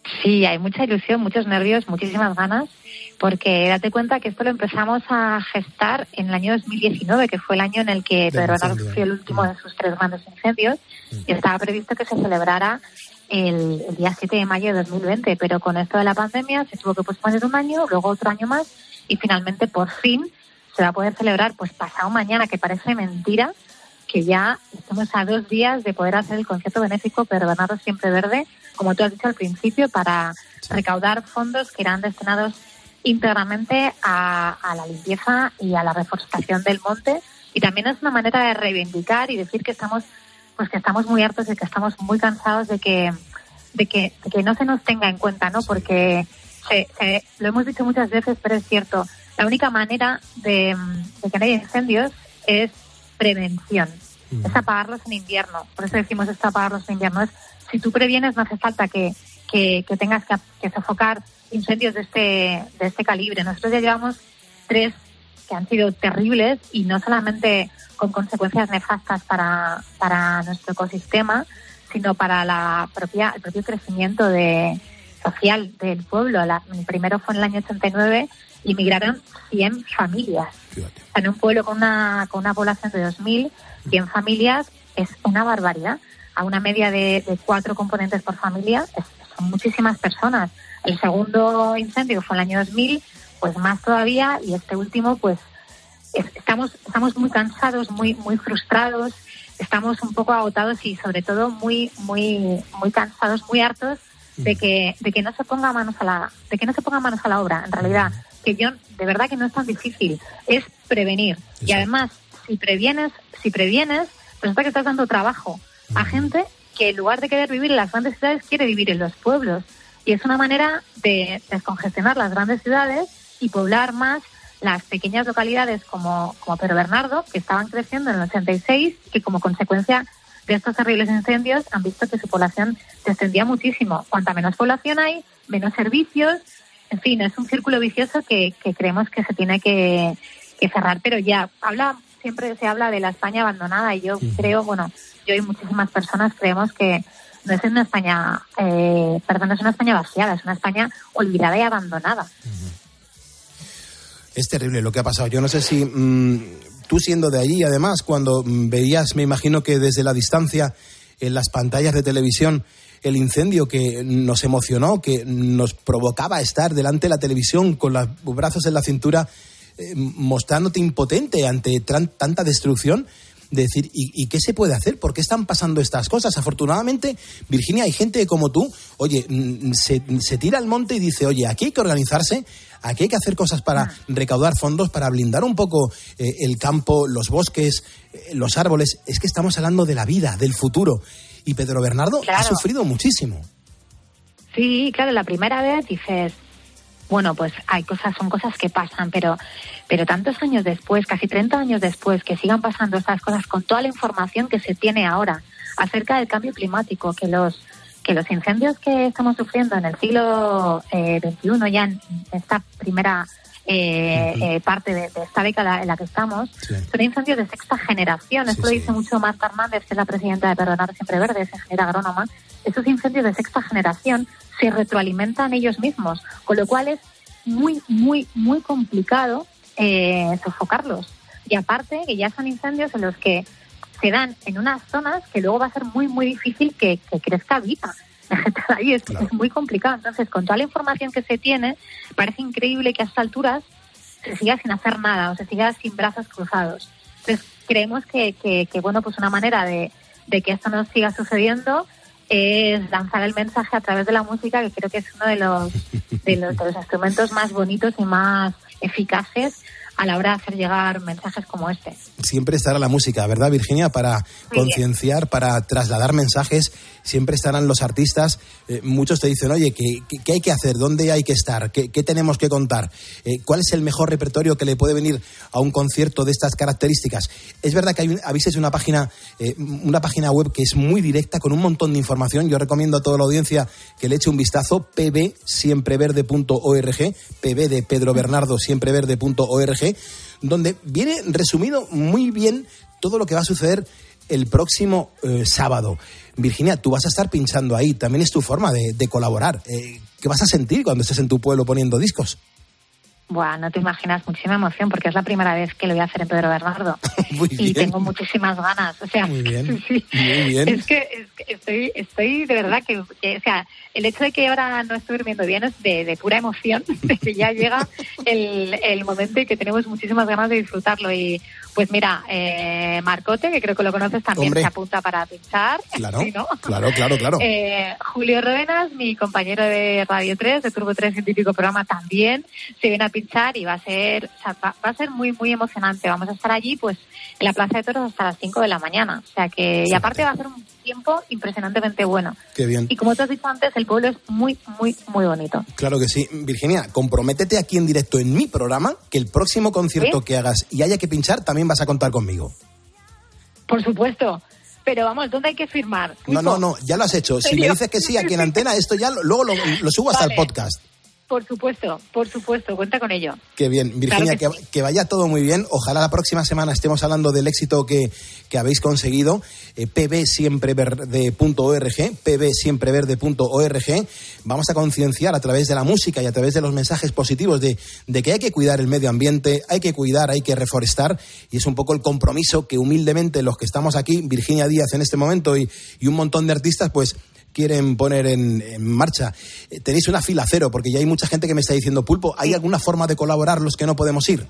Sí, hay mucha ilusión, muchos nervios, muchísimas ganas, porque date cuenta que esto lo empezamos a gestar en el año dos mil diecinueve, que fue el año en el que Pedro Bernardo sufrió el último de sus tres grandes incendios, y estaba previsto que se celebrara el, el día siete de mayo de dos mil veinte, pero con esto de la pandemia se tuvo que posponer un año, luego otro año más, y finalmente, por fin, se va a poder celebrar pues pasado mañana, que parece mentira, que ya estamos a dos días de poder hacer el concierto benéfico Pedro Bernardo Siempre Verde, como tú has dicho al principio, para sí. recaudar fondos que irán destinados íntegramente a, a la limpieza y a la reforestación del monte. Y también es una manera de reivindicar y decir que estamos, pues que estamos muy hartos y que estamos muy cansados de que, de que, de que no se nos tenga en cuenta, ¿no? Porque se, se, lo hemos dicho muchas veces, pero es cierto. La única manera de, de que no haya incendios es prevención, mm. es apagarlos en invierno. Por eso decimos esto, apagarlos en invierno. Es, si tú previenes, no hace falta que, que, que tengas que, que sofocar incendios de este, de este calibre. Nosotros ya llevamos tres que han sido terribles y no solamente con consecuencias nefastas para, para nuestro ecosistema, sino para la propia, el propio crecimiento de, social del pueblo. La, el primero fue en el año ochenta y nueve y emigraron cien familias. Fíjate. En un pueblo con una, con una población de dos mil, cien familias es una barbaridad. A una media de, de cuatro componentes por familia, es, son muchísimas personas. El segundo incendio fue en el año dos mil, pues más todavía, y este último, pues es, estamos estamos muy cansados, muy muy frustrados, estamos un poco agotados y sobre todo muy muy muy cansados, muy hartos de que de que no se ponga manos a la de que no se ponga manos a la obra. En realidad, que yo de verdad que no es tan difícil, es prevenir. Exacto. Y además, si previenes, si previenes, resulta que estás dando trabajo a gente que en lugar de querer vivir en las grandes ciudades quiere vivir en los pueblos. Y es una manera de descongestionar las grandes ciudades y poblar más las pequeñas localidades como, como Pedro Bernardo, que estaban creciendo en el ochenta y seis, que como consecuencia de estos terribles incendios han visto que su población descendía muchísimo. Cuanta menos población hay, menos servicios. En fin, es un círculo vicioso que, que creemos que se tiene que, que cerrar. Pero ya, habla siempre se habla de la España abandonada y yo creo, bueno, yo y muchísimas personas creemos que no es una España, eh, perdón, no es una España vaciada, es una España olvidada y abandonada. Es terrible lo que ha pasado. Yo no sé si mmm, tú siendo de allí, además, cuando veías, me imagino que desde la distancia, en las pantallas de televisión, el incendio que nos emocionó, que nos provocaba estar delante de la televisión con los brazos en la cintura, eh, mostrándote impotente ante tran- tanta destrucción, de decir, ¿y, ¿y qué se puede hacer? ¿Por qué están pasando estas cosas? Afortunadamente, Virginia, hay gente como tú, oye, se, se tira al monte y dice, oye, aquí hay que organizarse, aquí hay que hacer cosas para recaudar fondos, para blindar un poco eh, el campo, los bosques, eh, los árboles. Es que estamos hablando de la vida, del futuro. Y Pedro Bernardo claro. ha sufrido muchísimo. Sí, claro, la primera vez dices, bueno, pues hay cosas, son cosas que pasan, pero pero tantos años después, casi treinta años después, que sigan pasando estas cosas con toda la información que se tiene ahora acerca del cambio climático, que los que los incendios que estamos sufriendo en el siglo eh, veintiuno, ya en esta primera eh, uh-huh. eh, parte de, de esta década en la que estamos, sí. son incendios de sexta generación. Sí, Esto sí. lo dice mucho Marta Hernández, que es la presidenta de Pedro Bernardo Siempre Verde, es ingeniera agrónoma. Estos incendios de sexta generación se retroalimentan ellos mismos, con lo cual es muy, muy, muy complicado eh, sofocarlos. Y aparte, que ya son incendios en los que se dan en unas zonas que luego va a ser muy, muy difícil que, que crezca vida. Ahí es, claro. es muy complicado. Entonces, con toda la información que se tiene, parece increíble que a estas alturas se siga sin hacer nada o se siga sin brazos cruzados. Entonces, creemos que, que, que bueno, pues una manera de, de que esto no siga sucediendo es lanzar el mensaje a través de la música, que creo que es uno de los, de los, de los instrumentos más bonitos y más eficaces a la hora de hacer llegar mensajes como este. Siempre estará la música, ¿verdad, Virginia? Para concienciar, para trasladar mensajes, siempre estarán los artistas. Eh, muchos te dicen, oye, ¿qué, qué, qué hay que hacer? ¿Dónde hay que estar? ¿Qué, qué tenemos que contar? Eh, ¿Cuál es el mejor repertorio que le puede venir a un concierto de estas características? Es verdad que hay un, habéis hecho una página, eh, una página web que es muy directa, con un montón de información. Yo recomiendo a toda la audiencia que le eche un vistazo, p b siempre verde punto org, pb de Pedro Bernardo siempre verde punto org, donde viene resumido muy bien todo lo que va a suceder el próximo eh, sábado. Virginia, tú vas a estar pinchando ahí, también es tu forma de, de colaborar. Eh, ¿Qué vas a sentir cuando estés en tu pueblo poniendo discos? Buah, no te imaginas, muchísima emoción, porque es la primera vez que lo voy a hacer en Pedro Bernardo. Muy bien. Y tengo muchísimas ganas. O sea, muy bien, sí, muy bien. Es que, es que estoy, estoy de verdad que, que, o sea, el hecho de que ahora no estoy durmiendo bien es de, de pura emoción, de que ya llega el, el momento y que tenemos muchísimas ganas de disfrutarlo. Y pues mira, eh, Marcote, que creo que lo conoces, también Hombre. se apunta para pinchar. Claro, ¿sí, no? claro, claro, claro. Eh, Julio Roenas, mi compañero de Radio tres, de Turbo tres, científico programa, también se viene a pinchar y va a ser, o sea, va, va a ser muy, muy emocionante. Vamos a estar allí, pues, en la Plaza de Toros hasta las cinco de la mañana. O sea que, y aparte va a ser un tiempo impresionantemente bueno. Qué bien. Y como te has dicho antes, el pueblo es muy, muy, muy bonito. Claro que sí. Virginia, comprométete aquí en directo en mi programa que el próximo concierto ¿Sí? que hagas y haya que pinchar, también vas a contar conmigo. Por supuesto. Pero vamos, ¿dónde hay que firmar? No, no, no, ya lo has hecho. Si me dices que sí aquí en antena, esto ya lo, luego lo, lo subo hasta Vale. el podcast. Por supuesto, por supuesto, cuenta con ello. Qué bien, Virginia, Claro que que, que vaya todo muy bien. Ojalá la próxima semana estemos hablando del éxito que, que habéis conseguido. Eh, p b siempre verde punto org, p b siempre verde punto org. Vamos a concienciar a través de la música y a través de los mensajes positivos de, de que hay que cuidar el medio ambiente, hay que cuidar, hay que reforestar. Y es un poco el compromiso que humildemente los que estamos aquí, Virginia Díaz en este momento y, y un montón de artistas, pues quieren poner en, en marcha. Eh, tenéis una fila cero, porque ya hay mucha gente que me está diciendo, Pulpo, ¿hay alguna forma de colaborar los que no podemos ir?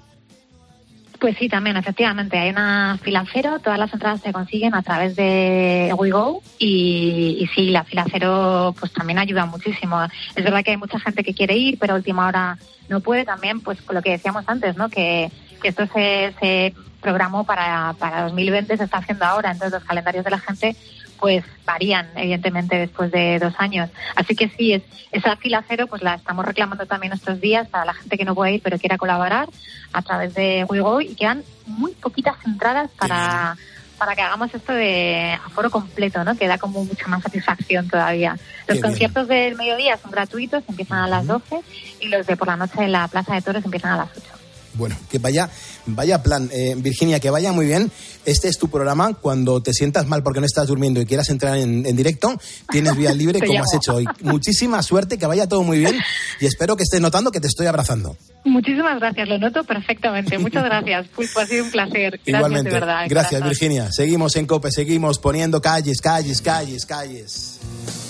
Pues sí, también, efectivamente. Hay una fila cero, todas las entradas se consiguen a través de WeGo y, y sí, la fila cero pues también ayuda muchísimo. Es verdad que hay mucha gente que quiere ir, pero a última hora no puede. También, pues con lo que decíamos antes, ¿no? Que, que esto se, se programó para, para dos mil veinte, se está haciendo ahora, entonces los calendarios de la gente pues varían, evidentemente, después de dos años. Así que sí, es, esa fila cero pues la estamos reclamando también estos días para la gente que no puede ir pero quiera colaborar a través de WeGo, y quedan muy poquitas entradas para, para que hagamos esto de aforo completo, ¿no? Que da como mucha más satisfacción todavía. Los Qué conciertos bien. del mediodía son gratuitos, empiezan a las doce, y los de por la noche en la Plaza de Toros empiezan a las ocho. Bueno, que vaya, vaya plan. Eh, Virginia, que vaya muy bien. Este es tu programa. Cuando te sientas mal porque no estás durmiendo y quieras entrar en, en directo, tienes vía libre como llamo. has hecho hoy. Muchísima suerte, que vaya todo muy bien y espero que estés notando que te estoy abrazando. Muchísimas gracias, lo noto perfectamente. Muchas gracias, Pulpo, ha sido un placer. Gracias, Igualmente. de verdad. de Gracias, corazón. Virginia. Seguimos en COPE, seguimos poniendo calles, calles, calles, calles.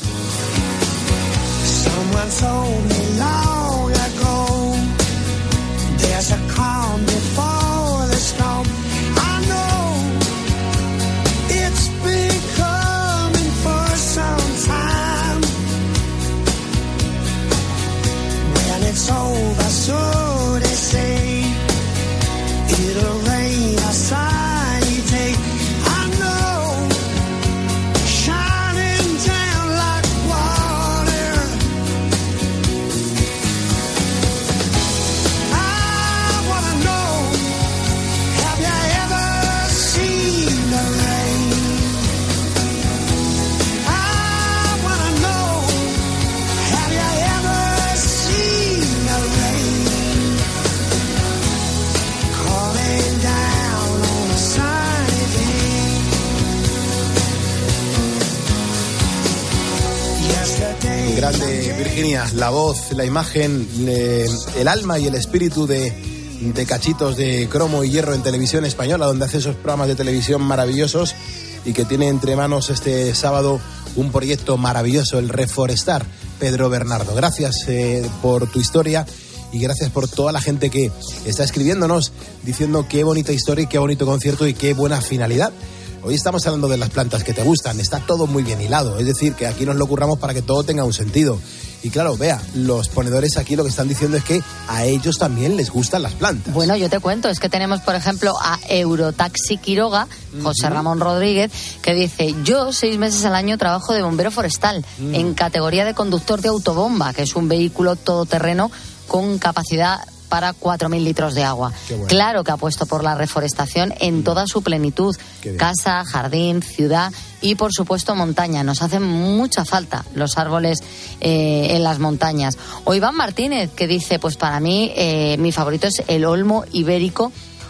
Someone told me long ago, there's a calm before the storm. I know it's been coming for some time. When it's over, so they say, it'll rain a sunny day. I know, shining down like water. I wanna know, have you ever seen the rain? I wanna know, have you ever seen the rain? Calling down on a sunny day. Yesterday. Grande, Virginia, la voz, la imagen, eh, el alma y el espíritu de, de Cachitos de Cromo y Hierro en Televisión Española, donde hace esos programas de televisión maravillosos y que tiene entre manos este sábado un proyecto maravilloso, el Reforestar. Pedro Bernardo, gracias eh, por tu historia y gracias por toda la gente que está escribiéndonos diciendo qué bonita historia y qué bonito concierto y qué buena finalidad. Hoy estamos hablando de las plantas que te gustan, está todo muy bien hilado, es decir, que aquí nos lo curramos para que todo tenga un sentido. Y claro, vea, los ponedores aquí lo que están diciendo es que a ellos también les gustan las plantas. Bueno, yo te cuento, es que tenemos, por ejemplo, a Eurotaxi Quiroga, José Ramón Rodríguez, que dice, yo seis meses al año trabajo de bombero forestal, Mm. en categoría de conductor de autobomba, que es un vehículo todoterreno con capacidad para cuatro mil litros de agua. Qué bueno. Claro que apuesto por la reforestación en toda su plenitud. Qué bien. Casa, jardín, ciudad y, por supuesto, montaña. Nos hacen mucha falta los árboles eh, en las montañas. O Iván Martínez, que dice, pues para mí, eh, mi favorito es el olmo ibérico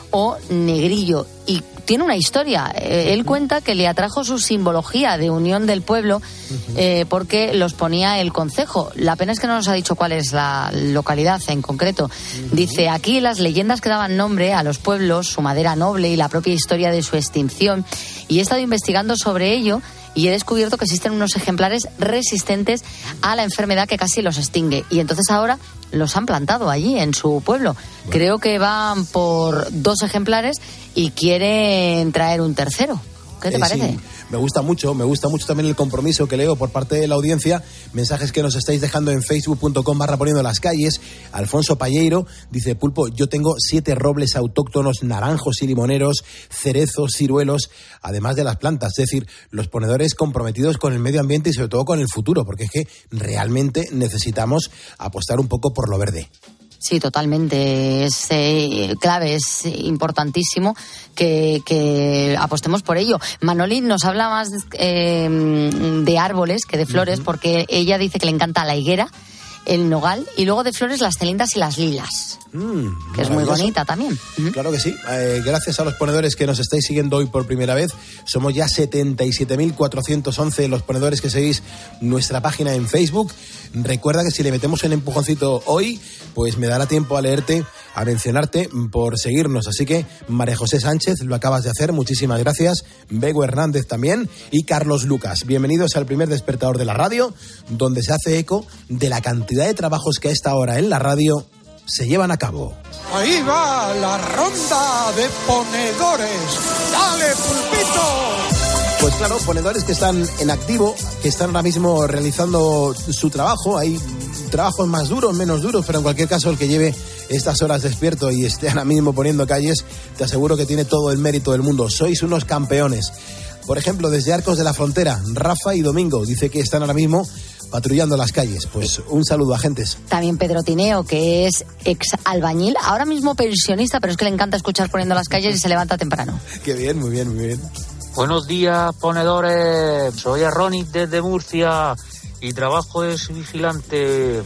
o negrillo. Y tiene una historia. Eh, él cuenta que le atrajo su simbología de unión del pueblo eh, porque los ponía el concejo. La pena es que no nos ha dicho cuál es la localidad en concreto. Dice, aquí las leyendas que daban nombre a los pueblos, su madera noble y la propia historia de su extinción. Y he estado investigando sobre ello y he descubierto que existen unos ejemplares resistentes a la enfermedad que casi los extingue. Y entonces ahora los han plantado allí, en su pueblo. Bueno. Creo que van por dos ejemplares y quieren traer un tercero. ¿Qué te eh, parece? Sí. Me gusta mucho, me gusta mucho también el compromiso que leo por parte de la audiencia, mensajes que nos estáis dejando en facebook punto com barra poniendo las calles. Alfonso Palleiro dice, Pulpo, yo tengo siete robles autóctonos, naranjos y limoneros, cerezos, ciruelos, además de las plantas, es decir, los ponedores comprometidos con el medio ambiente y sobre todo con el futuro, porque es que realmente necesitamos apostar un poco por lo verde. Sí, totalmente. Es eh, clave, es importantísimo que, que apostemos por ello. Manoli nos habla más eh, de árboles que de flores, uh-huh. porque ella dice que le encanta la higuera, el nogal, y luego de flores las celindas y las lilas, mm, que es muy bonita también. Uh-huh. Claro que sí. Eh, gracias a los ponedores que nos estáis siguiendo hoy por primera vez. Somos ya setenta y siete mil cuatrocientos once los ponedores que seguís nuestra página en Facebook. Recuerda que si le metemos un empujoncito hoy, pues me dará tiempo a leerte, a mencionarte por seguirnos. Así que María José Sánchez, lo acabas de hacer, muchísimas gracias. Bego Hernández también y Carlos Lucas. Bienvenidos al primer despertador de la radio, donde se hace eco de la cantidad de trabajos que a esta hora en la radio se llevan a cabo. Ahí va la ronda de ponedores. ¡Dale, Pulpito! Pues claro, ponedores que están en activo, que están ahora mismo realizando su trabajo. Hay trabajos más duros, menos duros, pero en cualquier caso el que lleve estas horas despierto y esté ahora mismo poniendo calles, te aseguro que tiene todo el mérito del mundo. Sois unos campeones. Por ejemplo, desde Arcos de la Frontera, Rafa y Domingo, dice que están ahora mismo patrullando las calles. Pues un saludo, agentes. También Pedro Tineo, que es ex albañil, ahora mismo pensionista, pero es que le encanta escuchar poniendo las calles y se levanta temprano. Qué bien, muy bien, muy bien. Buenos días, ponedores. Soy Ronnie desde Murcia y trabajo de vigilante.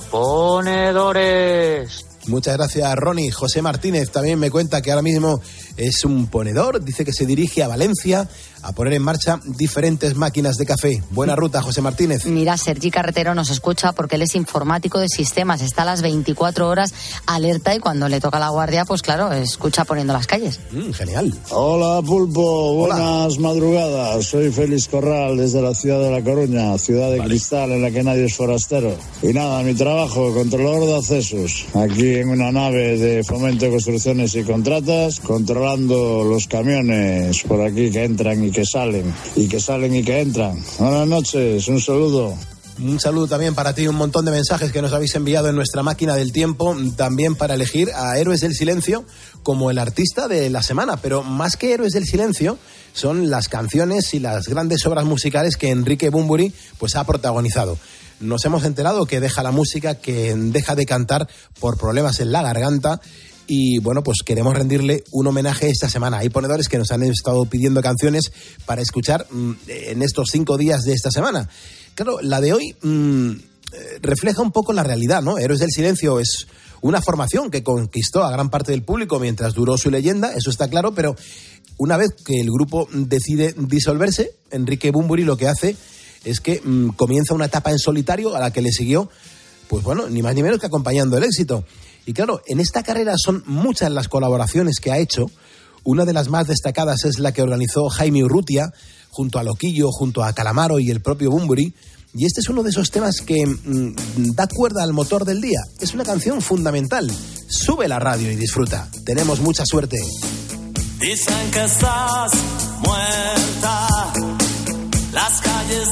Ponedores. Muchas gracias, Ronnie. José Martínez también me cuenta que ahora mismo es un ponedor. Dice que se dirige a Valencia a poner en marcha diferentes máquinas de café. Buena ruta, José Martínez. Mira, Sergi Carretero nos escucha porque él es informático de sistemas. Está a las veinticuatro horas alerta y cuando le toca la guardia, pues claro, escucha poniendo las calles. Mm, genial. Hola, Pulpo. Buenas Hola. madrugadas. Soy Félix Corral desde la ciudad de La Coruña, ciudad de vale. cristal en la que nadie es forastero. Y nada, mi trabajo, controlador de accesos. Aquí en una nave de Fomento de Construcciones y Contratas, controlando los camiones por aquí que entran y que salen, y que salen y que entran. Buenas noches, un saludo. Un saludo también para ti, un montón de mensajes que nos habéis enviado en nuestra máquina del tiempo, también para elegir a Héroes del Silencio como el artista de la semana, pero más que Héroes del Silencio son las canciones y las grandes obras musicales que Enrique Bunbury pues ha protagonizado. Nos hemos enterado que deja la música, que deja de cantar por problemas en la garganta. Y bueno, pues queremos rendirle un homenaje esta semana. Hay ponedores que nos han estado pidiendo canciones para escuchar mmm, en estos cinco días de esta semana. Claro, la de hoy mmm, refleja un poco la realidad, ¿no? Héroes del Silencio es una formación que conquistó a gran parte del público mientras duró su leyenda, eso está claro, pero una vez que el grupo decide disolverse, Enrique Bunbury lo que hace es que mmm, comienza una etapa en solitario a la que le siguió, pues bueno, ni más ni menos que acompañando el éxito. Y claro, en esta carrera son muchas las colaboraciones que ha hecho. Una de las más destacadas es la que organizó Jaime Urrutia, junto a Loquillo, junto a Calamaro y el propio Bunbury. Y este es uno de esos temas que mmm, da cuerda al motor del día. Es una canción fundamental. Sube la radio y disfruta. Tenemos mucha suerte. Dicen que estás muerta, las calles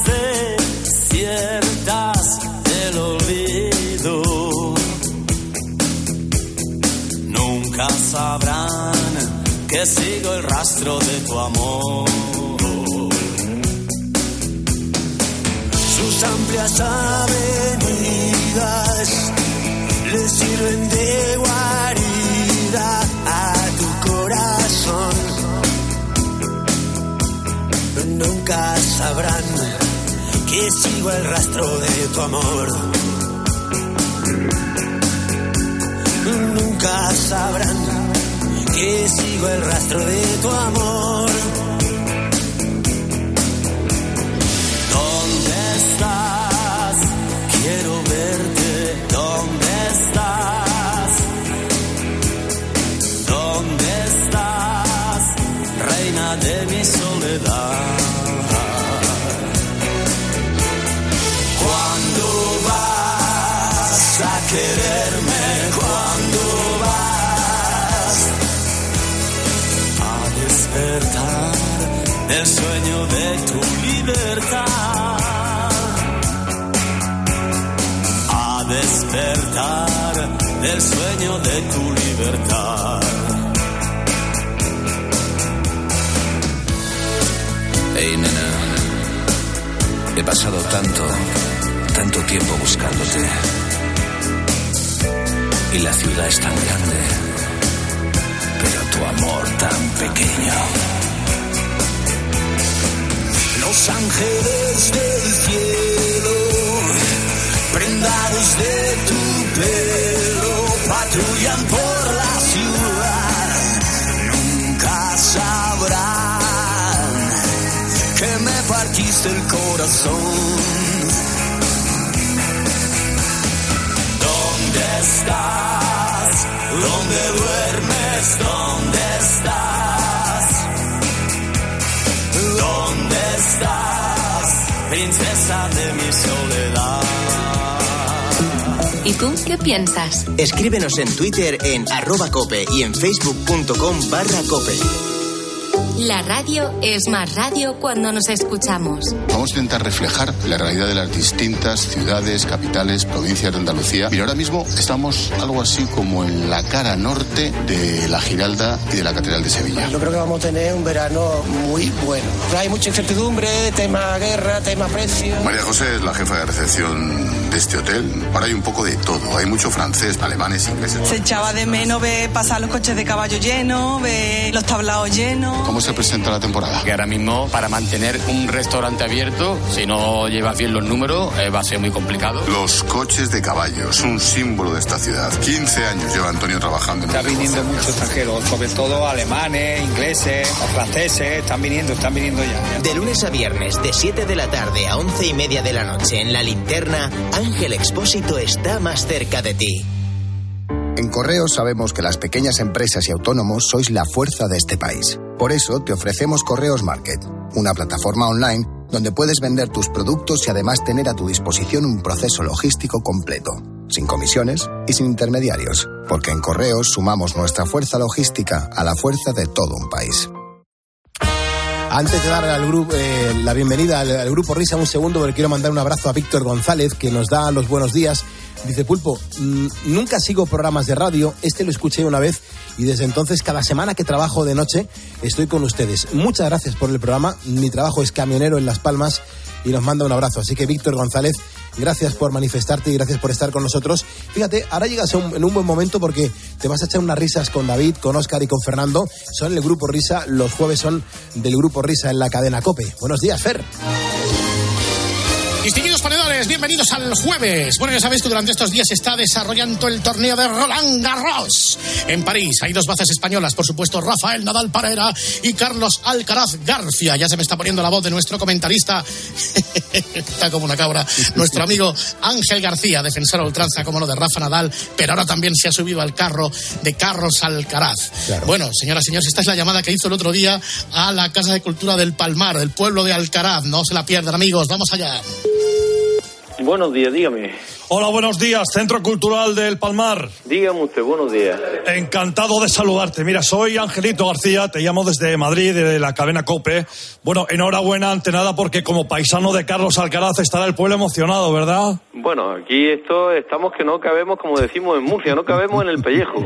desiertas del olvido. Nunca sabrán que sigo el rastro de tu amor. Sus amplias avenidas le sirven de guarida a tu corazón. Nunca sabrán que sigo el rastro de tu amor. Nunca sabrán que sigo el rastro de tu amor. ¿Dónde estás? Quiero verte. ¿Dónde estás? ¿Dónde estás? Reina de mi soledad. ¿Cuándo vas a quererme? ¿Cuándo vas a despertar del sueño de tu libertad? A despertar del sueño de tu libertad. Hey, nena, he pasado tanto, tanto tiempo buscándote. Y la ciudad es tan grande, pero tu amor tan pequeño. Los ángeles del cielo, prendados de tu pelo, patrullan por la ciudad. Nunca sabrán que me partiste el corazón. ¿Dónde estás? ¿Dónde duermes? ¿Dónde estás? ¿Dónde estás? Princesa de mi soledad. ¿Y tú qué piensas? Escríbenos en Twitter en arroba cope y en facebook.com barra cope. La radio es más radio cuando nos escuchamos. Vamos a intentar reflejar la realidad de las distintas ciudades, capitales, provincias de Andalucía. Mira, ahora mismo estamos algo así como en la cara norte de la Giralda y de la Catedral de Sevilla. Yo creo que vamos a tener un verano muy bueno. Hay mucha incertidumbre, tema guerra, tema precio. María José es la jefa de recepción de este hotel. Ahora hay un poco de todo. Hay mucho francés, alemanes, ingleses. Se echaba de menos ver pasar los coches de caballo llenos, ver los tablaos llenos. ¿Cómo se presenta la temporada? Que ahora mismo, para mantener un restaurante abierto, si no llevas bien los números, eh, va a ser muy complicado. Los coches de caballos, un símbolo de esta ciudad. quince años lleva Antonio trabajando en Está viniendo muchos extranjeros, sobre todo alemanes, ingleses, franceses, están viniendo, están viniendo ya. De lunes a viernes, de siete de la tarde a once y media de la noche en La Linterna, Ángel Expósito está más cerca de ti. En Correos sabemos que las pequeñas empresas y autónomos sois la fuerza de este país. Por eso te ofrecemos Correos Market, una plataforma online donde puedes vender tus productos y además tener a tu disposición un proceso logístico completo, sin comisiones y sin intermediarios, porque en Correos sumamos nuestra fuerza logística a la fuerza de todo un país. Antes de dar al grupo, eh, la bienvenida al, al Grupo Risa, un segundo, porque quiero mandar un abrazo a Víctor González, que nos da los buenos días. Dice, Pulpo, mmm, nunca sigo programas de radio, este lo escuché una vez y desde entonces cada semana que trabajo de noche estoy con ustedes. Muchas gracias por el programa, mi trabajo es camionero en Las Palmas y nos manda un abrazo. Así que Víctor González, gracias por manifestarte y gracias por estar con nosotros. Fíjate, ahora llegas un, en un buen momento porque te vas a echar unas risas con David, con Óscar y con Fernando. Son el Grupo Risa, los jueves son del Grupo Risa en la cadena COPE. Buenos días, Fer. Distinguidos ponedores, bienvenidos al jueves. Bueno, ya sabéis que durante estos días se está desarrollando el torneo de Roland Garros en París. Hay dos bazas españolas, por supuesto, Rafael Nadal Parera y Carlos Alcaraz García. Ya se me está poniendo la voz de nuestro comentarista, está como una cabra, nuestro amigo Ángel García, defensor a ultranza, como lo de Rafa Nadal, pero ahora también se ha subido al carro de Carlos Alcaraz. Claro. Bueno, señoras y señores, esta es la llamada que hizo el otro día a la Casa de Cultura del Palmar, del pueblo de Alcaraz. No se la pierdan, amigos, vamos allá. Buenos días, dígame. Hola, buenos días, Centro Cultural del Palmar. Dígame usted, buenos días. Encantado de saludarte. Mira, soy Angelito García, te llamo desde Madrid, de la cadena COPE. Bueno, enhorabuena ante nada porque como paisano de Carlos Alcaraz estará el pueblo emocionado, ¿verdad? Bueno, aquí esto estamos que no cabemos, como decimos en Murcia, no cabemos en el pellejo.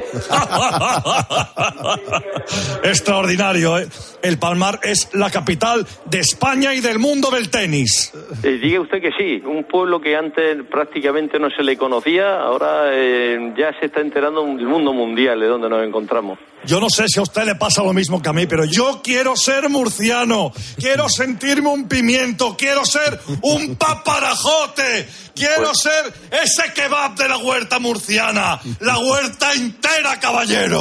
Extraordinario, ¿eh? El Palmar es la capital de España y del mundo del tenis. Eh, diga usted que sí, un pueblo que antes prácticamente no se le conocía, ahora eh, ya se está enterando el mundo mundial de donde nos encontramos. Yo no sé si a usted le pasa lo mismo que a mí, pero yo quiero ser murciano, quiero sentirme un pimiento, quiero ser un paparajote, quiero pues... ser ese kebab de la huerta murciana, la huerta entera, caballero.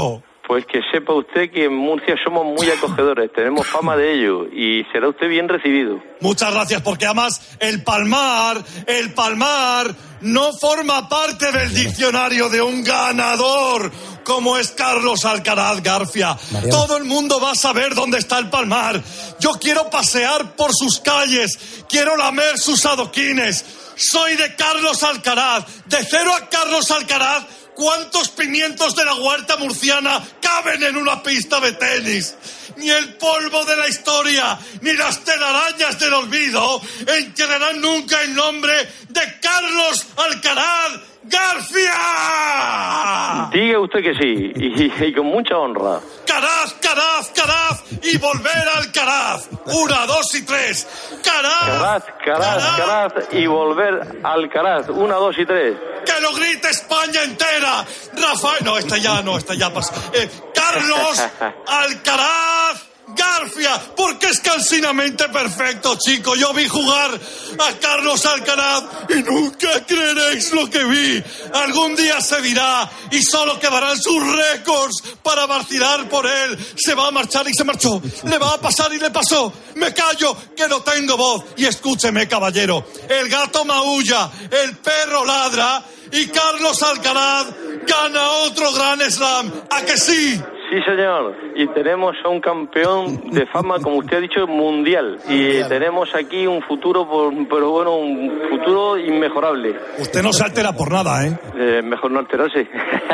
Pues que sepa usted que en Murcia somos muy acogedores, tenemos fama de ello y será usted bien recibido. Muchas gracias, porque además el Palmar, el Palmar no forma parte del diccionario de un ganador como es Carlos Alcaraz García. Mariano. Todo el mundo va a saber dónde está el Palmar. Yo quiero pasear por sus calles, quiero lamer sus adoquines. Soy de Carlos Alcaraz, de cero a Carlos Alcaraz. ¿Cuántos pimientos de la huerta murciana caben en una pista de tenis? Ni el polvo de la historia, ni las telarañas del olvido enterrarán nunca el nombre de Carlos Alcaraz García. Diga usted que sí, y, y con mucha honra. Caraz, Caraz, Caraz y volver al Caraz. Una, dos y tres. Caraz, Caraz, Caraz, Caraz y volver al Caraz. Una, dos y tres. ¡Que lo grite España entera! Rafael... No, esta ya no, esta ya pasa. Eh, Carlos Alcaraz García, porque es cansinamente perfecto, chico. Yo vi jugar a Carlos Alcaraz y nunca creeréis lo que vi. Algún día se dirá y solo quedarán sus récords para vacilar por él. Se va a marchar y se marchó. Le va a pasar y le pasó. Me callo, que no tengo voz. Y escúcheme, caballero. El gato maulla, el perro ladra y Carlos Alcaraz gana otro Gran Slam. ¿A que sí? Sí, señor. Y tenemos a un campeón de fama, como usted ha dicho, mundial. Y tenemos aquí un futuro, pero bueno, un futuro inmejorable. Usted no se altera por nada, ¿eh? eh mejor no alterarse.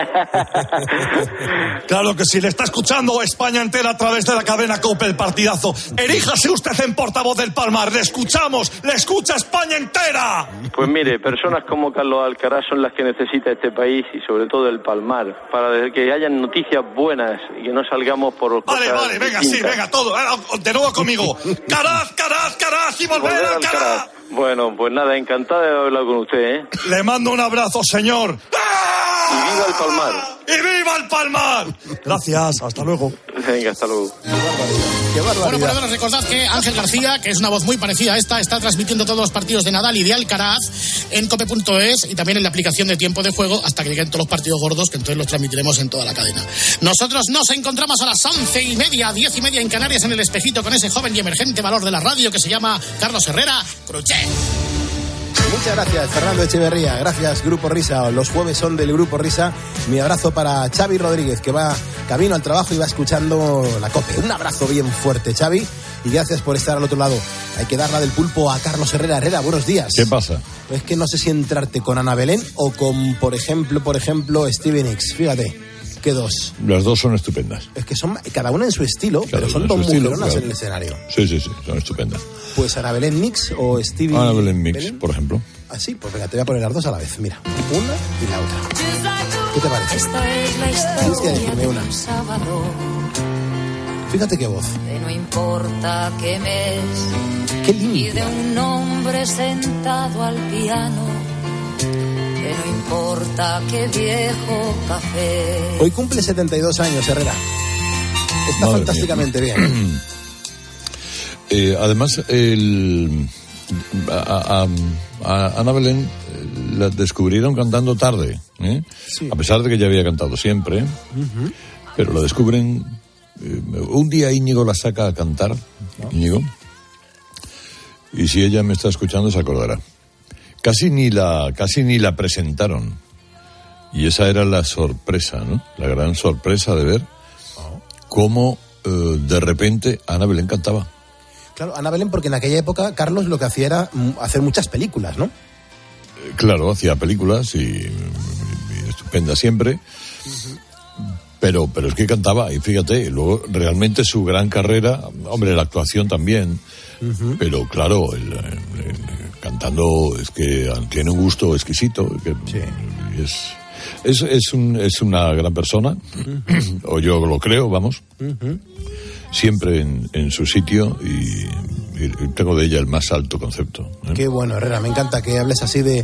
Claro que sí. Le está escuchando España entera a través de la cadena COPE, el partidazo. Eríjase usted en portavoz del Palmar. Le escuchamos. Le escucha España entera. Pues mire, personas como Carlos Alcaraz son las que necesita este país y sobre todo el Palmar, para que hayan noticias buenas y que no salgamos por cosas Vale, vale, venga, distintas. sí, venga, todo. De nuevo conmigo. Caraz, Caraz, Caraz y volver, volver al Caraz. Caraz. Bueno, pues nada, encantado de haberlo con usted, ¿eh? Le mando un abrazo, señor. ¡Ah! Y viva el Palmar. ¡Y viva el Palmar! Gracias, hasta luego. Venga, hasta luego. Qué barbaridad. Bueno, por recordad que Ángel García, que es una voz muy parecida a esta, está transmitiendo todos los partidos de Nadal y de Alcaraz en cope punto es y también en la aplicación de Tiempo de Juego hasta que lleguen todos los partidos gordos, que entonces los transmitiremos en toda la cadena. Nosotros nos encontramos a las once y media, diez y media en Canarias en El Espejito con ese joven y emergente valor de la radio que se llama Carlos Herrera Cruché. Muchas gracias, Fernando Echeverría. Gracias, Grupo Risa. Los jueves son del Grupo Risa. Mi abrazo para Xavi Rodríguez, que va camino al trabajo y va escuchando la COPE. Un abrazo bien fuerte, Xavi. Y gracias por estar al otro lado. Hay que darla del pulpo a Carlos Herrera. Herrera, buenos días. ¿Qué pasa? Es que no sé si entrarte con Ana Belén o con, por ejemplo, por ejemplo, Stevie Nicks. Fíjate. ¿Qué dos? Las dos son estupendas. Es que son cada una en su estilo, cada pero son dos mujeronas claro. en el escenario. Sí, sí, sí, son estupendas. Pues Ana Belén Mix o Stevie... Ana Belén Mix, Belén. Por ejemplo. Ah, sí, pues venga, te voy a poner las dos a la vez. Mira, una y la otra. ¿Qué te parece? Esta es la historia. Tienes que decirme una. Fíjate qué voz. De no importa qué mes. Qué limpia. Y de un hombre sentado al piano. Que no importa qué viejo café. Hoy cumple setenta y dos años, Herrera. Está Madre fantásticamente mía. bien. eh, además, el, a, a, a Ana Belén la descubrieron cantando tarde, ¿eh? Sí. A pesar de que ya había cantado siempre, uh-huh. pero la descubren... Eh, un día Íñigo la saca a cantar, ¿no? Íñigo, y si ella me está escuchando se acordará. Casi ni la, casi ni la presentaron. Y esa era la sorpresa, ¿no? La gran sorpresa de ver cómo eh, de repente Ana Belén cantaba. Claro, Ana Belén, porque en aquella época Carlos lo que hacía era hacer muchas películas, ¿no? Eh, claro, hacía películas y, y estupenda siempre. Uh-huh. Pero, pero es que cantaba, y fíjate, luego realmente su gran carrera, hombre, la actuación también, uh-huh. pero claro, el, el, el, cantando es que tiene un gusto exquisito, que sí. es, es, es, un, es una gran persona, uh-huh. o yo lo creo, vamos, uh-huh. siempre en, en su sitio y, y tengo de ella el más alto concepto. ¿eh? Qué bueno, Herrera, me encanta que hables así de,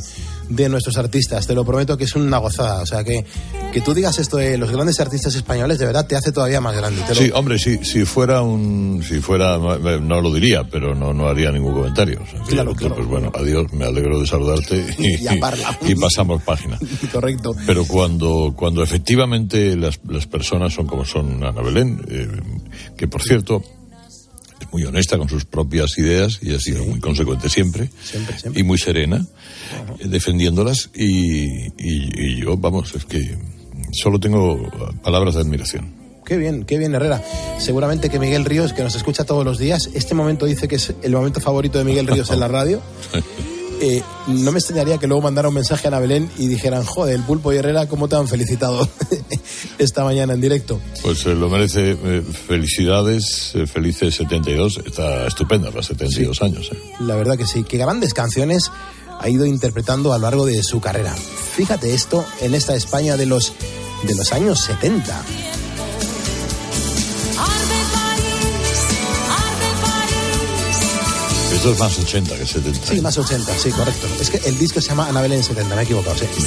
de nuestros artistas. Te lo prometo que es una gozada. O sea, que, que tú digas esto de los grandes artistas españoles, de verdad te hace todavía más grande. Te lo... Sí, hombre, si, si fuera un... Si fuera... No lo diría, pero no, no haría ningún comentario. O sea, claro, yo, claro. Pues bueno, adiós, me alegro de saludarte y, y, y, y pasamos página. Correcto. Pero cuando, cuando efectivamente las, las personas son como son Ana Belén, eh, que por cierto... muy honesta con sus propias ideas y ha sido sí. muy consecuente siempre, siempre, siempre. y muy serena, uh-huh. defendiéndolas y, y, y yo, vamos, es que solo tengo palabras de admiración. Qué bien, qué bien, Herrera. Seguramente que Miguel Ríos, que nos escucha todos los días, este momento dice que es el momento favorito de Miguel Ríos en la radio. Eh, no me extrañaría que luego mandara un mensaje a Ana Belén y dijeran, joder, el Pulpo y Herrera, ¿cómo te han felicitado esta mañana en directo? Pues eh, lo merece. Eh, felicidades, eh, felices setenta y dos, está estupenda los setenta y dos sí. años. Eh. La verdad que sí, qué grandes canciones ha ido interpretando a lo largo de su carrera. Fíjate esto en esta España de los, de los años setenta. Esto es más ochenta que setenta. Sí, más ochenta, sí, correcto. Es que el disco se llama Ana Belén setenta, me he equivocado, sí.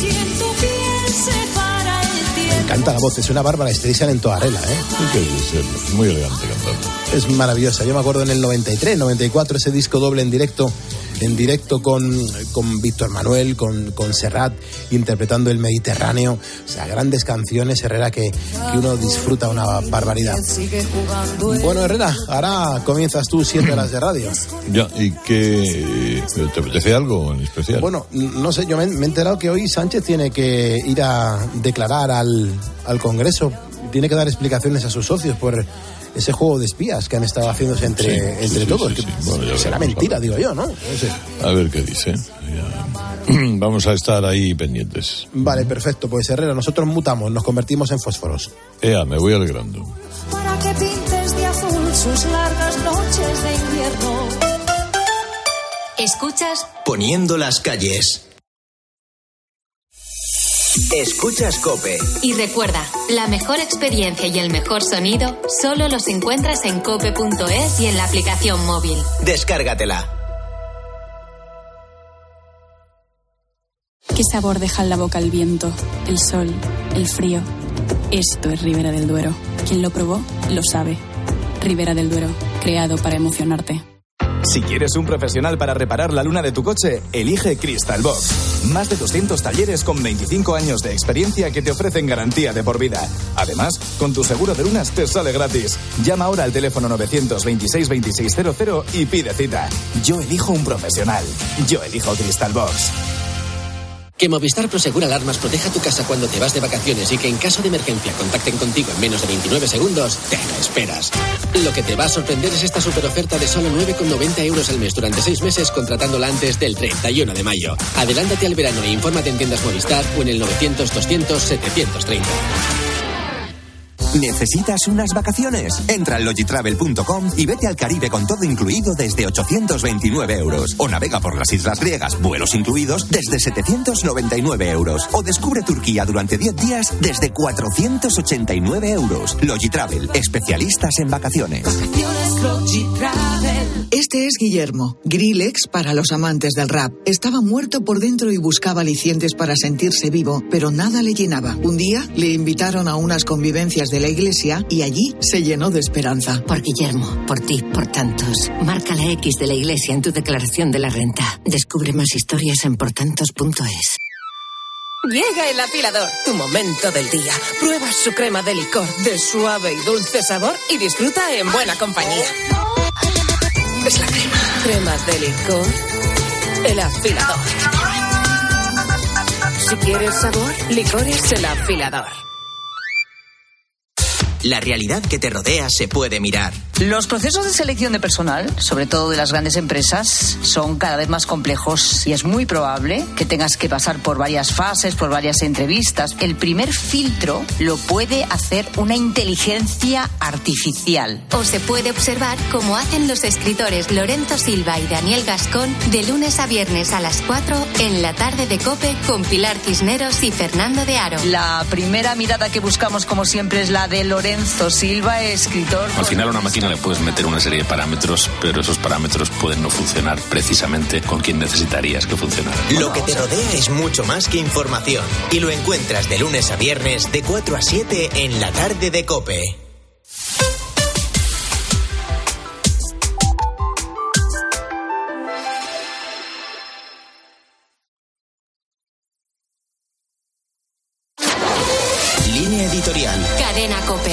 Me encanta la voz, es una Bárbara Streisand en toda regla, ¿eh? Es muy elegante cantando. Es maravillosa. Yo me acuerdo en el noventa y tres, noventa y cuatro, ese disco doble en directo, en directo con, con Víctor Manuel, con, con Serrat, interpretando el Mediterráneo. O sea, grandes canciones, Herrera, que, que uno disfruta una barbaridad. Bueno, Herrera, ahora comienzas tú siete horas de radio. Ya, ¿y qué? ¿Te apetece algo en especial? Bueno, no sé, yo me, me he enterado que hoy Sánchez tiene que ir a declarar al, al Congreso, tiene que dar explicaciones a sus socios por ese juego de espías que han estado haciéndose entre, sí, entre sí, todos. Sí, sí. Bueno, será mentira, digo yo, ¿no? No sé. A ver qué dice. Ya. Vamos a estar ahí pendientes. Vale, perfecto. Pues Herrera, nosotros mutamos, nos convertimos en fósforos. Ea, me voy alegrando. Para que pintes de azul sus largas noches de invierno. Escuchas Poniendo las calles. Escuchas COPE. Y recuerda, la mejor experiencia y el mejor sonido solo los encuentras en cope punto es y en la aplicación móvil. Descárgatela. ¿Qué sabor deja en la boca el viento, el sol, el frío? Esto es Ribera del Duero. Quien lo probó, lo sabe. Ribera del Duero, creado para emocionarte. Si quieres un profesional para reparar la luna de tu coche, elige Crystal Box. Más de doscientos talleres con veinticinco años de experiencia que te ofrecen garantía de por vida. Además, con tu seguro de lunas te sale gratis. Llama ahora al teléfono novecientos veintiséis veintiséis cero cero y pide cita. Yo elijo un profesional. Yo elijo Crystal Box. Que Movistar Prosegur Alarmas proteja tu casa cuando te vas de vacaciones y que en caso de emergencia contacten contigo en menos de veintinueve segundos, te la esperas. Lo que te va a sorprender es esta superoferta de solo nueve con noventa euros al mes durante seis meses contratándola antes del treinta y uno de mayo. Adelántate al verano e infórmate en tiendas Movistar o en el novecientos doscientos setecientos treinta. ¿Necesitas unas vacaciones? Entra en logitravel punto com y vete al Caribe con todo incluido desde ochocientos veintinueve euros. O navega por las islas griegas, vuelos incluidos, desde setecientos noventa y nueve euros. O descubre Turquía durante diez días desde cuatrocientos ochenta y nueve euros. Logitravel, especialistas en vacaciones. Vacaciones Logitravel. Este es Guillermo, Grillex para los amantes del rap. Estaba muerto por dentro y buscaba alicientes para sentirse vivo, pero nada le llenaba. Un día le invitaron a unas convivencias de la iglesia y allí se llenó de esperanza. Por Guillermo, por ti, por tantos. Marca la X de la iglesia en tu declaración de la renta. Descubre más historias en portantos punto es. Llega el afilador, tu momento del día. Prueba su crema de licor de suave y dulce sabor y disfruta en buena compañía. Es la crema. Crema de licor. El afilador. Si quieres sabor, licor es el afilador. La realidad que te rodea se puede mirar. Los procesos de selección de personal, sobre todo de las grandes empresas, son cada vez más complejos y es muy probable que tengas que pasar por varias fases, por varias entrevistas. El primer filtro lo puede hacer una inteligencia artificial. O se puede observar cómo hacen los escritores Lorenzo Silva y Daniel Gascón de lunes a viernes a las cuatro en la tarde de COPE con Pilar Cisneros y Fernando de Aro. La primera mirada que buscamos, como siempre, es la de Lorenzo Lorenzo Silva, escritor. Al final a una máquina le puedes meter una serie de parámetros, pero esos parámetros pueden no funcionar precisamente con quien necesitarías que funcionara. Lo que te rodea es mucho más que información y lo encuentras de lunes a viernes de cuatro a siete en la tarde de COPE. Línea editorial. Cadena COPE.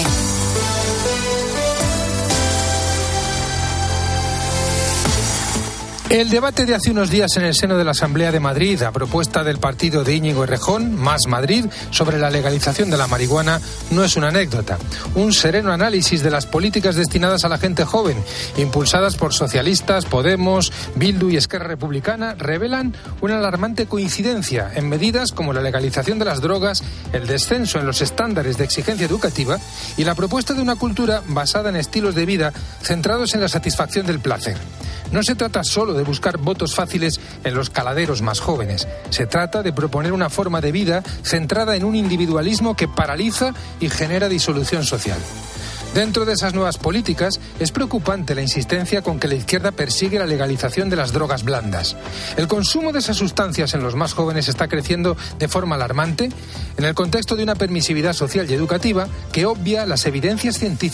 El debate de hace unos días en el seno de la Asamblea de Madrid, a propuesta del partido de Íñigo Errejón, Más Madrid, sobre la legalización de la marihuana, no es una anécdota. Un sereno análisis de las políticas destinadas a la gente joven, impulsadas por socialistas, Podemos, Bildu y Esquerra Republicana, revelan una alarmante coincidencia en medidas como la legalización de las drogas, el descenso en los estándares de exigencia educativa y la propuesta de una cultura basada en estilos de vida centrados en la satisfacción del placer. No se trata solo de buscar votos fáciles en los caladeros más jóvenes. Se trata de proponer una forma de vida centrada en un individualismo que paraliza y genera disolución social. Dentro de esas nuevas políticas, es preocupante la insistencia con que la izquierda persigue la legalización de las drogas blandas. El consumo de esas sustancias en los más jóvenes está creciendo de forma alarmante en el contexto de una permisividad social y educativa que obvia las evidencias científicas